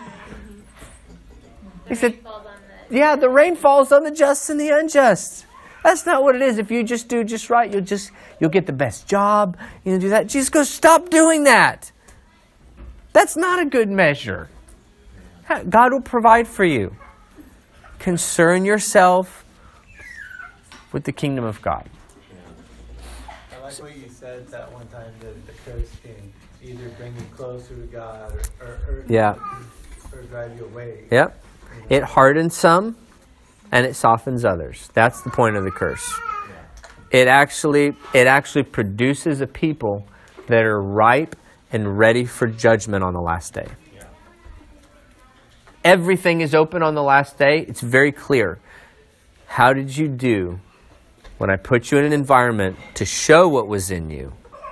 He said, yeah, the rain falls on the just and the unjust. That's not what it is. If you just do just right, you'll just you'll get the best job. You'll do that. Jesus goes, stop doing that. That's not a good measure. God will provide for you. Concern yourself with the kingdom of God. I like what you said that one time, that the curse can either bring you closer to God or, or, or, Yeah. or drive you away. Yep. It hardens some and it softens others. That's the point of the curse. It actually it actually produces a people that are ripe and ready for judgment on the last day. Everything is open on the last day. It's very clear. How did you do when I put you in an environment to show what was in you?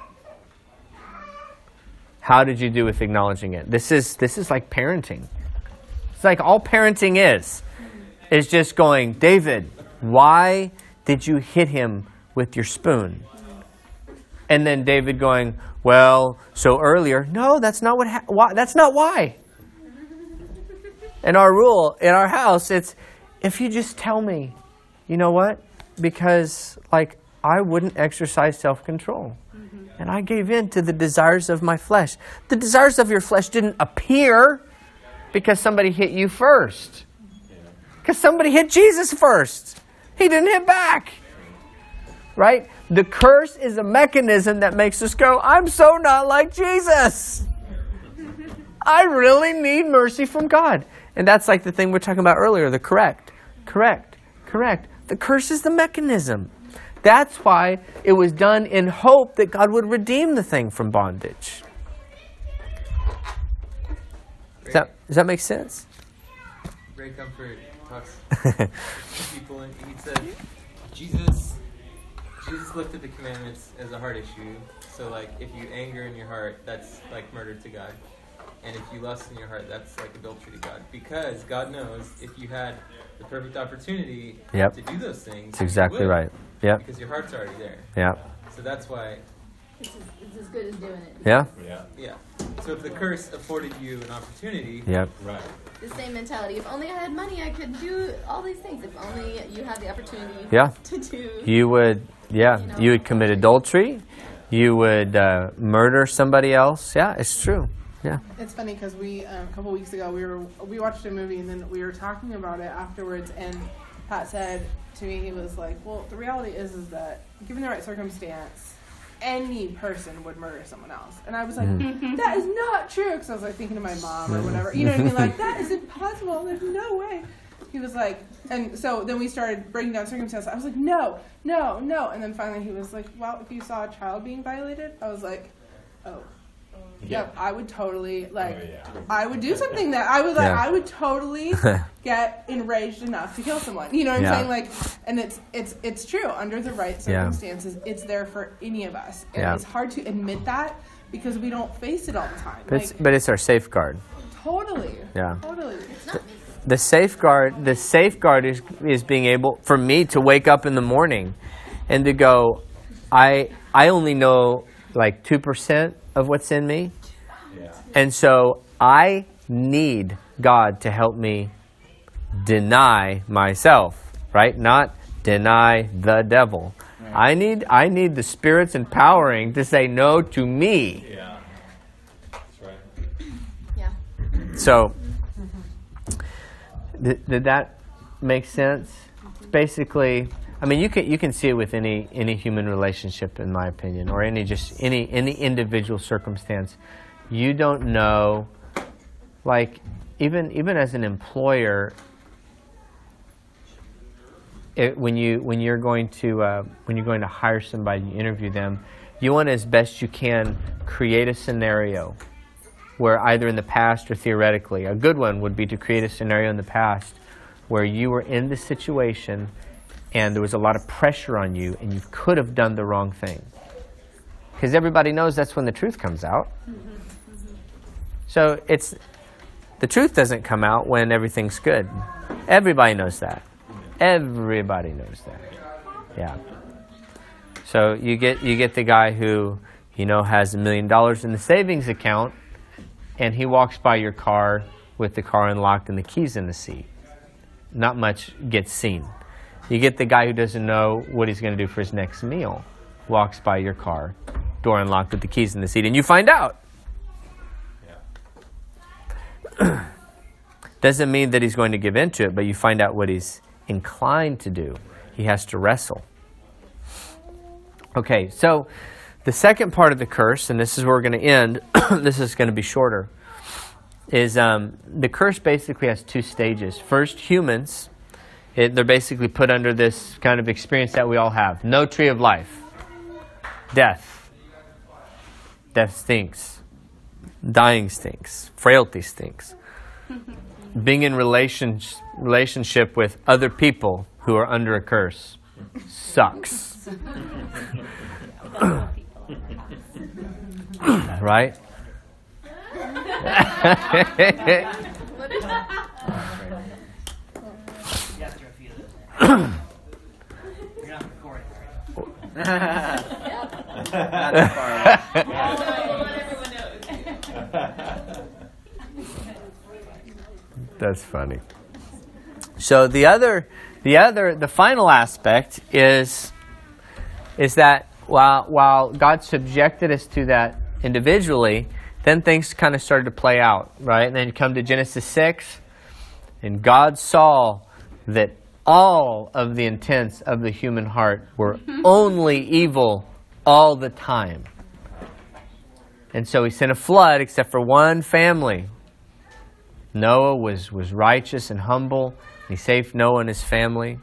How did you do with acknowledging it? This is this is like parenting. It's like all parenting is. Is just going, David, why did you hit him with your spoon? And then David going, well, so earlier, no, that's not what. Ha- why, that's not why. And our rule in our house, it's if you just tell me, you know what? Because like I wouldn't exercise self-control. Mm-hmm. And I gave in to the desires of my flesh. The desires of your flesh didn't appear because somebody hit you first. Because somebody hit Jesus first. He didn't hit back. Right? The curse is a mechanism that makes us go, I'm so not like Jesus. I really need mercy from God. And that's like the thing we we're talking about earlier, the correct, correct, correct. The curse is the mechanism. That's why it was done in hope that God would redeem the thing from bondage. Does that, does that make sense? Ray Comfort talks to people, and he said, Jesus, Jesus looked at the commandments as a heart issue. So, like, if you anger in your heart, that's like murder to God. And if you lust in your heart, that's like adultery to God. Because God knows if you had the perfect opportunity Yep. to do those things, That's exactly you would, right. Yep. Because your heart's already there. Yeah. So that's why. It's as, it's as good as doing it. Yeah. Yeah. Yeah. So if the curse afforded you an opportunity, Yep. Right. The same mentality. If only I had money, I could do all these things. If only you had the opportunity Yeah. to do. You would, yeah, You know. you would commit adultery. You would uh, murder somebody else. Yeah, it's true. Yeah. It's funny because we um, a couple weeks ago we were we watched a movie and then we were talking about it afterwards, and Pat said to me, he was like, well, the reality is is that given the right circumstance, any person would murder someone else. And I was like, Mm. that is not true, because I was like thinking of my mom or whatever, you know what I mean, like that is impossible, there's no way. He was like, and so then we started breaking down circumstances. I was like, no, no, no. And then finally he was like, well, if you saw a child being violated, I was like, oh. Yep, I would totally like. Oh, yeah. I would do something that I would like. Yeah. I would totally get enraged enough to kill someone. You know what I'm Yeah. saying? Like, and it's it's it's true. Under the right Yeah. circumstances, it's there for any of us. And Yeah. it's hard to admit that because we don't face it all the time. But it's, Like, but it's our safeguard. totally. Yeah. Totally. The safeguard, the safeguard is is being able for me to wake up in the morning, and to go, I I only know like two percent of what's in me, Yeah. and so I need God to help me deny myself, right? Not deny the devil. I need I need the Spirit's empowering to say no to me. Yeah. That's right. Yeah. So, did, did that make sense? Basically, I mean, you can you can see it with any any human relationship, in my opinion, or any just any any individual circumstance. You don't know, like even even as an employer, it, when you when you're going to uh, when you're going to hire somebody, you interview them, you want to, as best you can, create a scenario where either in the past or theoretically, a good one would be to create a scenario in the past where you were in the situation and there was a lot of pressure on you and you could have done the wrong thing. because everybody knows that's when the truth comes out. So it's the truth doesn't come out when everything's good. Everybody knows that. Everybody knows that. Yeah. So you get you get the guy who, you know, has a million dollars in the savings account, and he walks by your car with the car unlocked and the keys in the seat. Not much gets seen. You get the guy who doesn't know what he's going to do for his next meal, walks by your car, door unlocked with the keys in the seat, and you find out. Yeah. Doesn't mean that he's going to give in to it, but you find out what he's inclined to do. He has to wrestle. Okay, so the second part of the curse, and this is where we're going to end, this is going to be shorter, is um, the curse basically has two stages. First, humans, it, they're basically put under this kind of experience that we all have. No tree of life. Death. Death stinks. Dying stinks. Frailty stinks. Being in relations, relationship with other people who are under a curse sucks. Right? That's funny. So the other, the other, the final aspect is, is that while while God subjected us to that individually, then things kind of started to play out, right? And then you come to Genesis six, and God saw that all of the intents of the human heart were only evil all the time. And so he sent a flood except for one family. Noah was, was righteous and humble. He saved Noah and his family.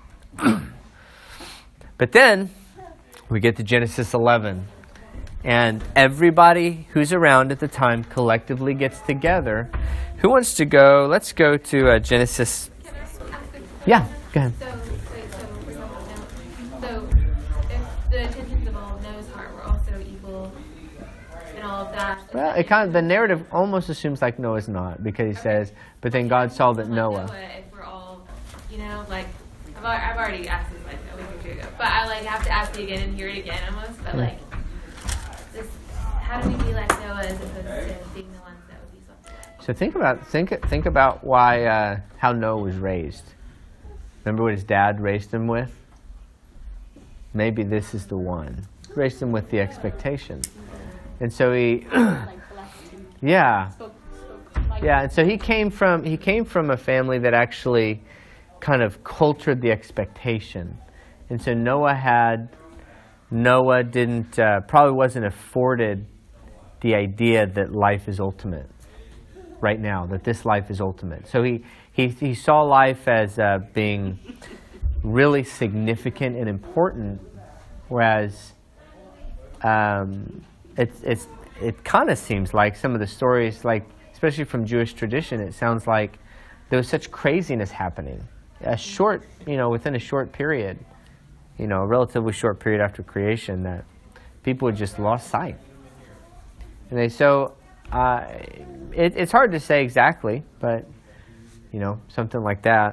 But then we get to Genesis eleven. And everybody who's around at the time collectively gets together. Who wants to go? Let's go to uh, Genesis. Yeah, go ahead. So, wait, so, for example, so if the intentions of all of Noah's heart were also evil and all of that. Well, it kind of, the narrative almost assumes like Noah's not, because he says, but then God saw that Noah. Noah, if we're all, you know, like, I've, al- I've already asked this like a week or two ago, but I like have to ask it again and hear it again almost, but like, this, how do we be like Noah as opposed to being the ones that would be swept away? So think about think think about why uh, how Noah was raised. Remember what his dad raised him with? Maybe this is the one. Raised him with the expectation. And so he yeah. Yeah, and so he came from he came from a family that actually kind of cultured the expectation. And so Noah had Noah didn't uh, probably wasn't afforded the idea that life is ultimate right now, that this life is ultimate. So he he, he saw life as uh, being really significant and important, whereas um, it's it's it kind of seems like some of the stories, like especially from Jewish tradition, it sounds like there was such craziness happening. A short, you know, within a short period, you know, a relatively short period after creation, that people had just lost sight. And they so uh, it, it's hard to say exactly, but you know, something like that.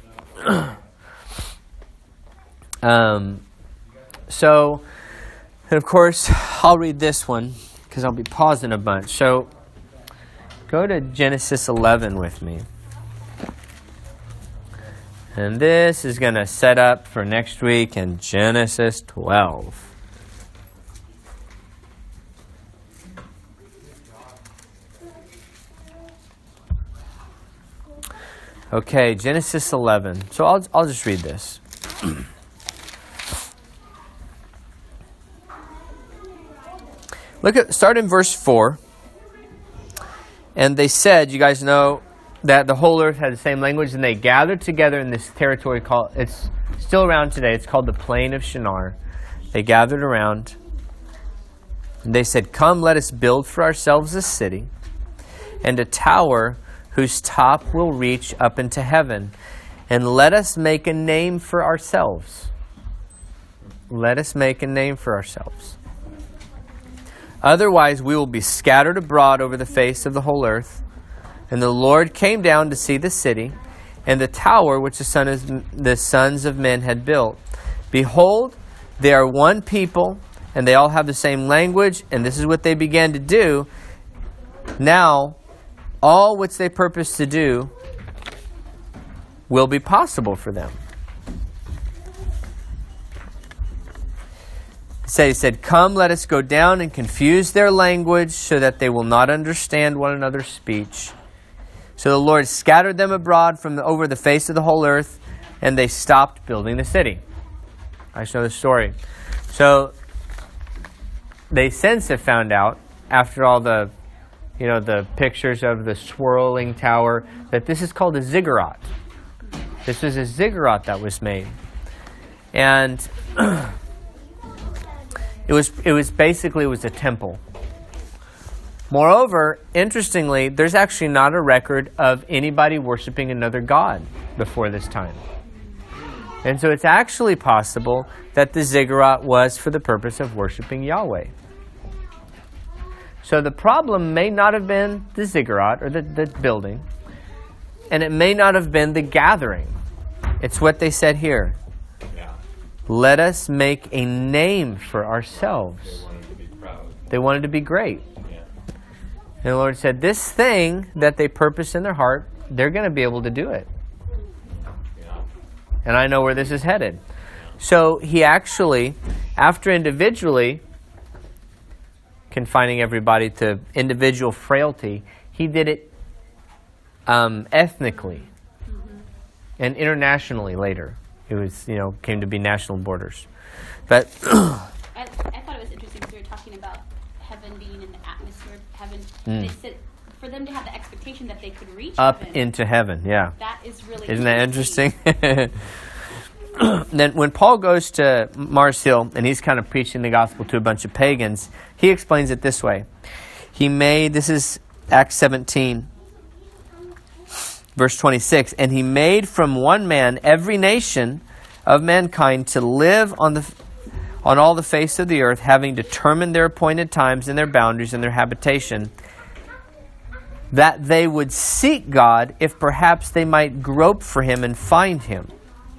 um, so, and of course, I'll read this one because I'll be pausing a bunch. So, go to Genesis eleven with me. And this is going to set up for next week in Genesis twelve. Okay, Genesis eleven. So I'll I'll just read this. Look at start in verse four. And they said, you guys know that the whole earth had the same language, and they gathered together in this territory called, it's still around today, it's called the Plain of Shinar. They gathered around, and they said, come, let us build for ourselves a city, and a tower whose top will reach up into heaven, and let us make a name for ourselves. Let us make a name for ourselves, Otherwise we will be scattered abroad over the face of the whole earth. And the Lord came down to see the city and the tower which the, son is, the sons of men had built. Behold, they are one people, and they all have the same language, and this is what they began to do. Now, all which they purpose to do will be possible for them. So he said, come, let us go down and confuse their language so that they will not understand one another's speech. So the Lord scattered them abroad from the, over the face of the whole earth, and they stopped building the city. I show the story. So they since have found out, after all the, you know, the pictures of the swirling tower, that this is called a ziggurat. This is a ziggurat that was made, and it was it was basically it was a temple. Moreover, interestingly, there's actually not a record of anybody worshiping another god before this time. And so it's actually possible that the ziggurat was for the purpose of worshiping Yahweh. So the problem may not have been the ziggurat or the, the building, and it may not have been the gathering. It's what they said here. Yeah. Let us make a name for ourselves. They wanted to be proud. They wanted to be great. Yeah. And the Lord said, this thing that they purpose in their heart, they're going to be able to do it. Yeah. And I know where this is headed. So he actually, after individually confining everybody to individual frailty, he did it um, ethnically mm-hmm. and internationally later. It was, you know, came to be national borders. But I, I thought it was interesting because we were talking about heaven being in the atmosphere of heaven. Mm. They said for them to have the expectation that they could reach up heaven, into heaven, yeah. That is really Isn't that interesting? Then when Paul goes to Mars Hill and he's kind of preaching the gospel to a bunch of pagans, he explains it this way. He made, this is Acts seventeen, verse twenty-six, and he made from one man every nation of mankind to live on the on all the face of the earth, having determined their appointed times and their boundaries and their habitation, that they would seek God, if perhaps they might grope for him and find him.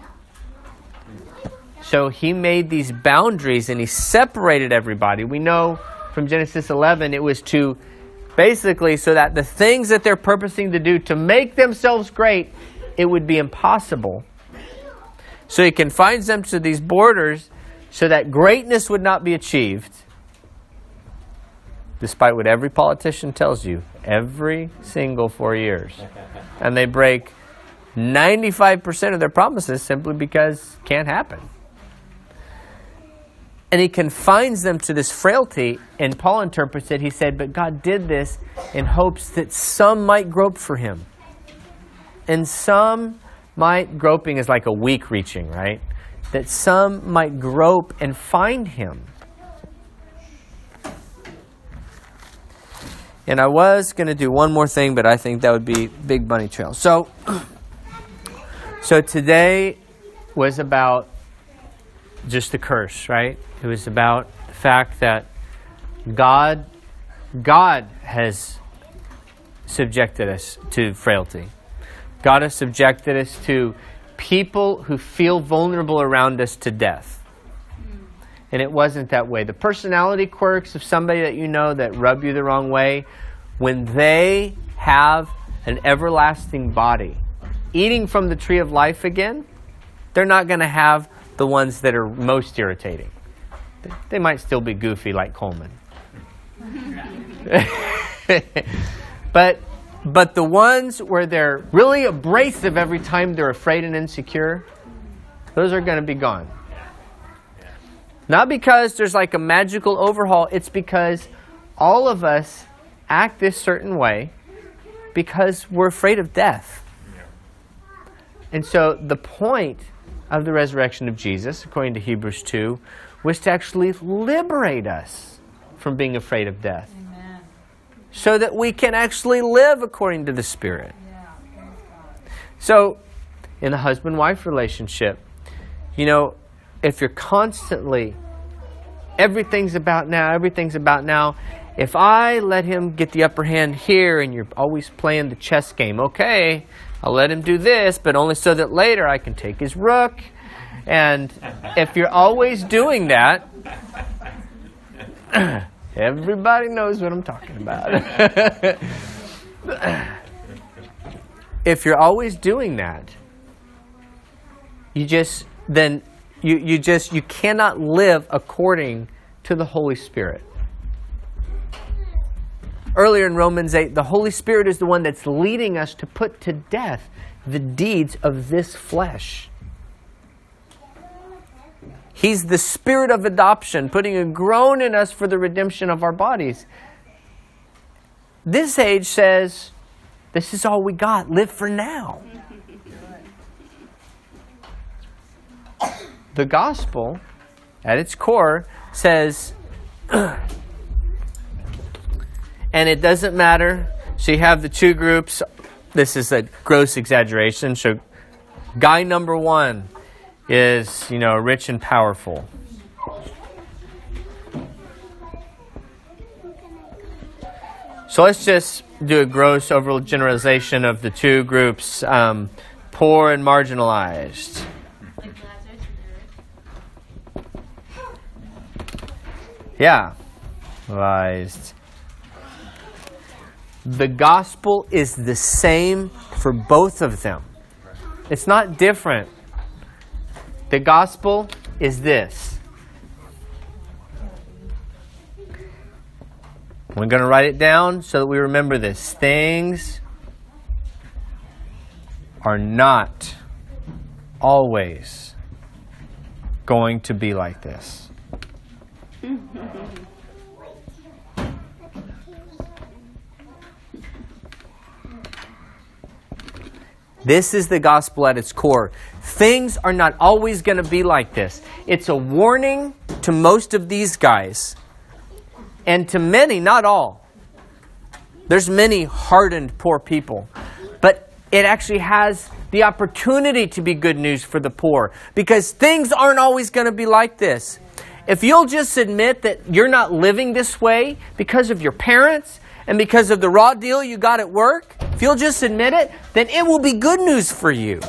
So he made these boundaries and he separated everybody. We know from Genesis eleven it was to basically so that the things that they're purposing to do to make themselves great, it would be impossible. So he confines them to these borders so that greatness would not be achieved, despite what every politician tells you every single four years. And they break ninety-five percent of their promises simply because it can't happen. And he confines them to this frailty, and Paul interprets it. He said, but God did this in hopes that some might grope for him. And some might, groping is like a weak reaching, right? That some might grope and find him. And I was going to do one more thing, but I think that would be Big Bunny Trail. So, so today was about just the curse, right? It was about the fact that God, God has subjected us to frailty. God has subjected us to people who feel vulnerable around us to death. And it wasn't that way. The personality quirks of somebody that you know that rub you the wrong way, when they have an everlasting body, eating from the tree of life again, they're not going to have the ones that are most irritating. They might still be goofy like Coleman. but but the ones where they're really abrasive every time they're afraid and insecure, those are going to be gone. Not because there's like a magical overhaul. It's because all of us act this certain way because we're afraid of death. And so the point of the resurrection of Jesus, according to Hebrews two, was to actually liberate us from being afraid of death. Amen. So that we can actually live according to the Spirit. Yeah. So, in the husband-wife relationship, you know, if you're constantly Everything's about now. Everything's about now. If I let him get the upper hand here and you're always playing the chess game, okay, I'll let him do this, but only so that later I can take his rook. And if you're always doing that, everybody knows what I'm talking about. If you're always doing that, you just, then you, you just, you cannot live according to the Holy Spirit. Earlier in Romans eight, the Holy Spirit is the one that's leading us to put to death the deeds of this flesh. He's the Spirit of adoption, putting a groan in us for the redemption of our bodies. This age says, this is all we got. Live for now. The gospel, at its core, says, and it doesn't matter. So you have the two groups. This is a gross exaggeration. So guy number one is, you know, rich and powerful. So let's just do a gross overgeneralization of the two groups, um, poor and marginalized. Yeah, marginalized. The gospel is the same for both of them. It's not different. The gospel is this. We're going to write it down so that we remember this. Things are not always going to be like this. This is the gospel at its core. Things are not always going to be like this. It's a warning to most of these guys. And to many, not all. There's many hardened poor people. But it actually has the opportunity to be good news for the poor. Because things aren't always going to be like this. If you'll just admit that you're not living this way because of your parents and because of the raw deal you got at work, if you'll just admit it, then it will be good news for you.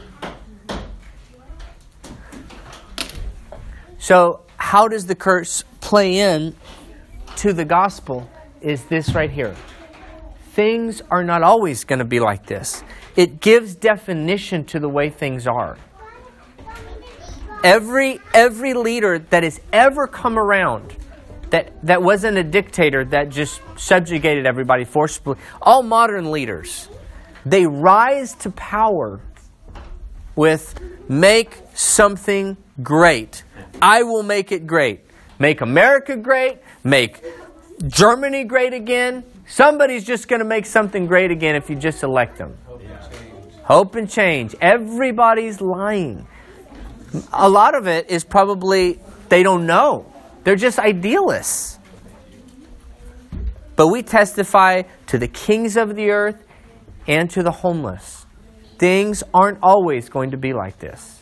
So how does the curse play in to the gospel is this right here. Things are not always going to be like this. It gives definition to the way things are. Every every leader that has ever come around that, that wasn't a dictator that just subjugated everybody forcibly, all modern leaders, they rise to power with make something great. I will make it great. Make America great. Make Germany great again. Somebody's just going to make something great again if you just elect them. Hope and change. Hope and change. Everybody's lying. A lot of it is probably they don't know. They're just idealists. But we testify to the kings of the earth and to the homeless. Things aren't always going to be like this.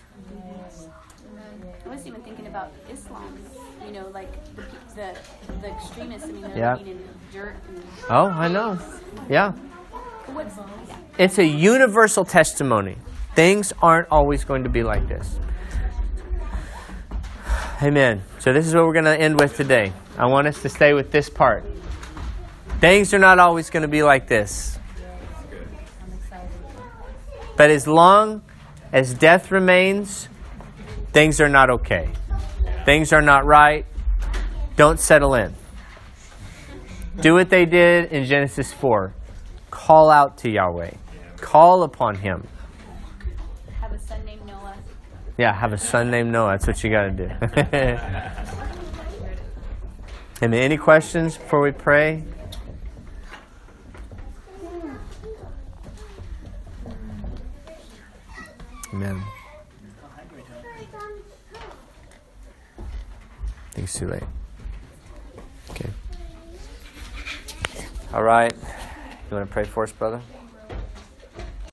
I was even thinking about Islam. You know, like the the, the extremists. I mean, they're Yeah. living in dirt. And Oh, I know. Yeah. what's, yeah. It's a universal testimony. Things aren't always going to be like this. Amen. So this is what we're going to end with today. I want us to stay with this part. Things are not always going to be like this. But as long as death remains, things are not okay. Things are not right. Don't settle in. Do what they did in Genesis four. Call out to Yahweh. Call upon Him. Have a son named Noah. Yeah, have a son named Noah. That's what you got to do. Amen. Any questions before we pray? Amen. I think it's too late. Okay. All right. You want to pray for us, brother?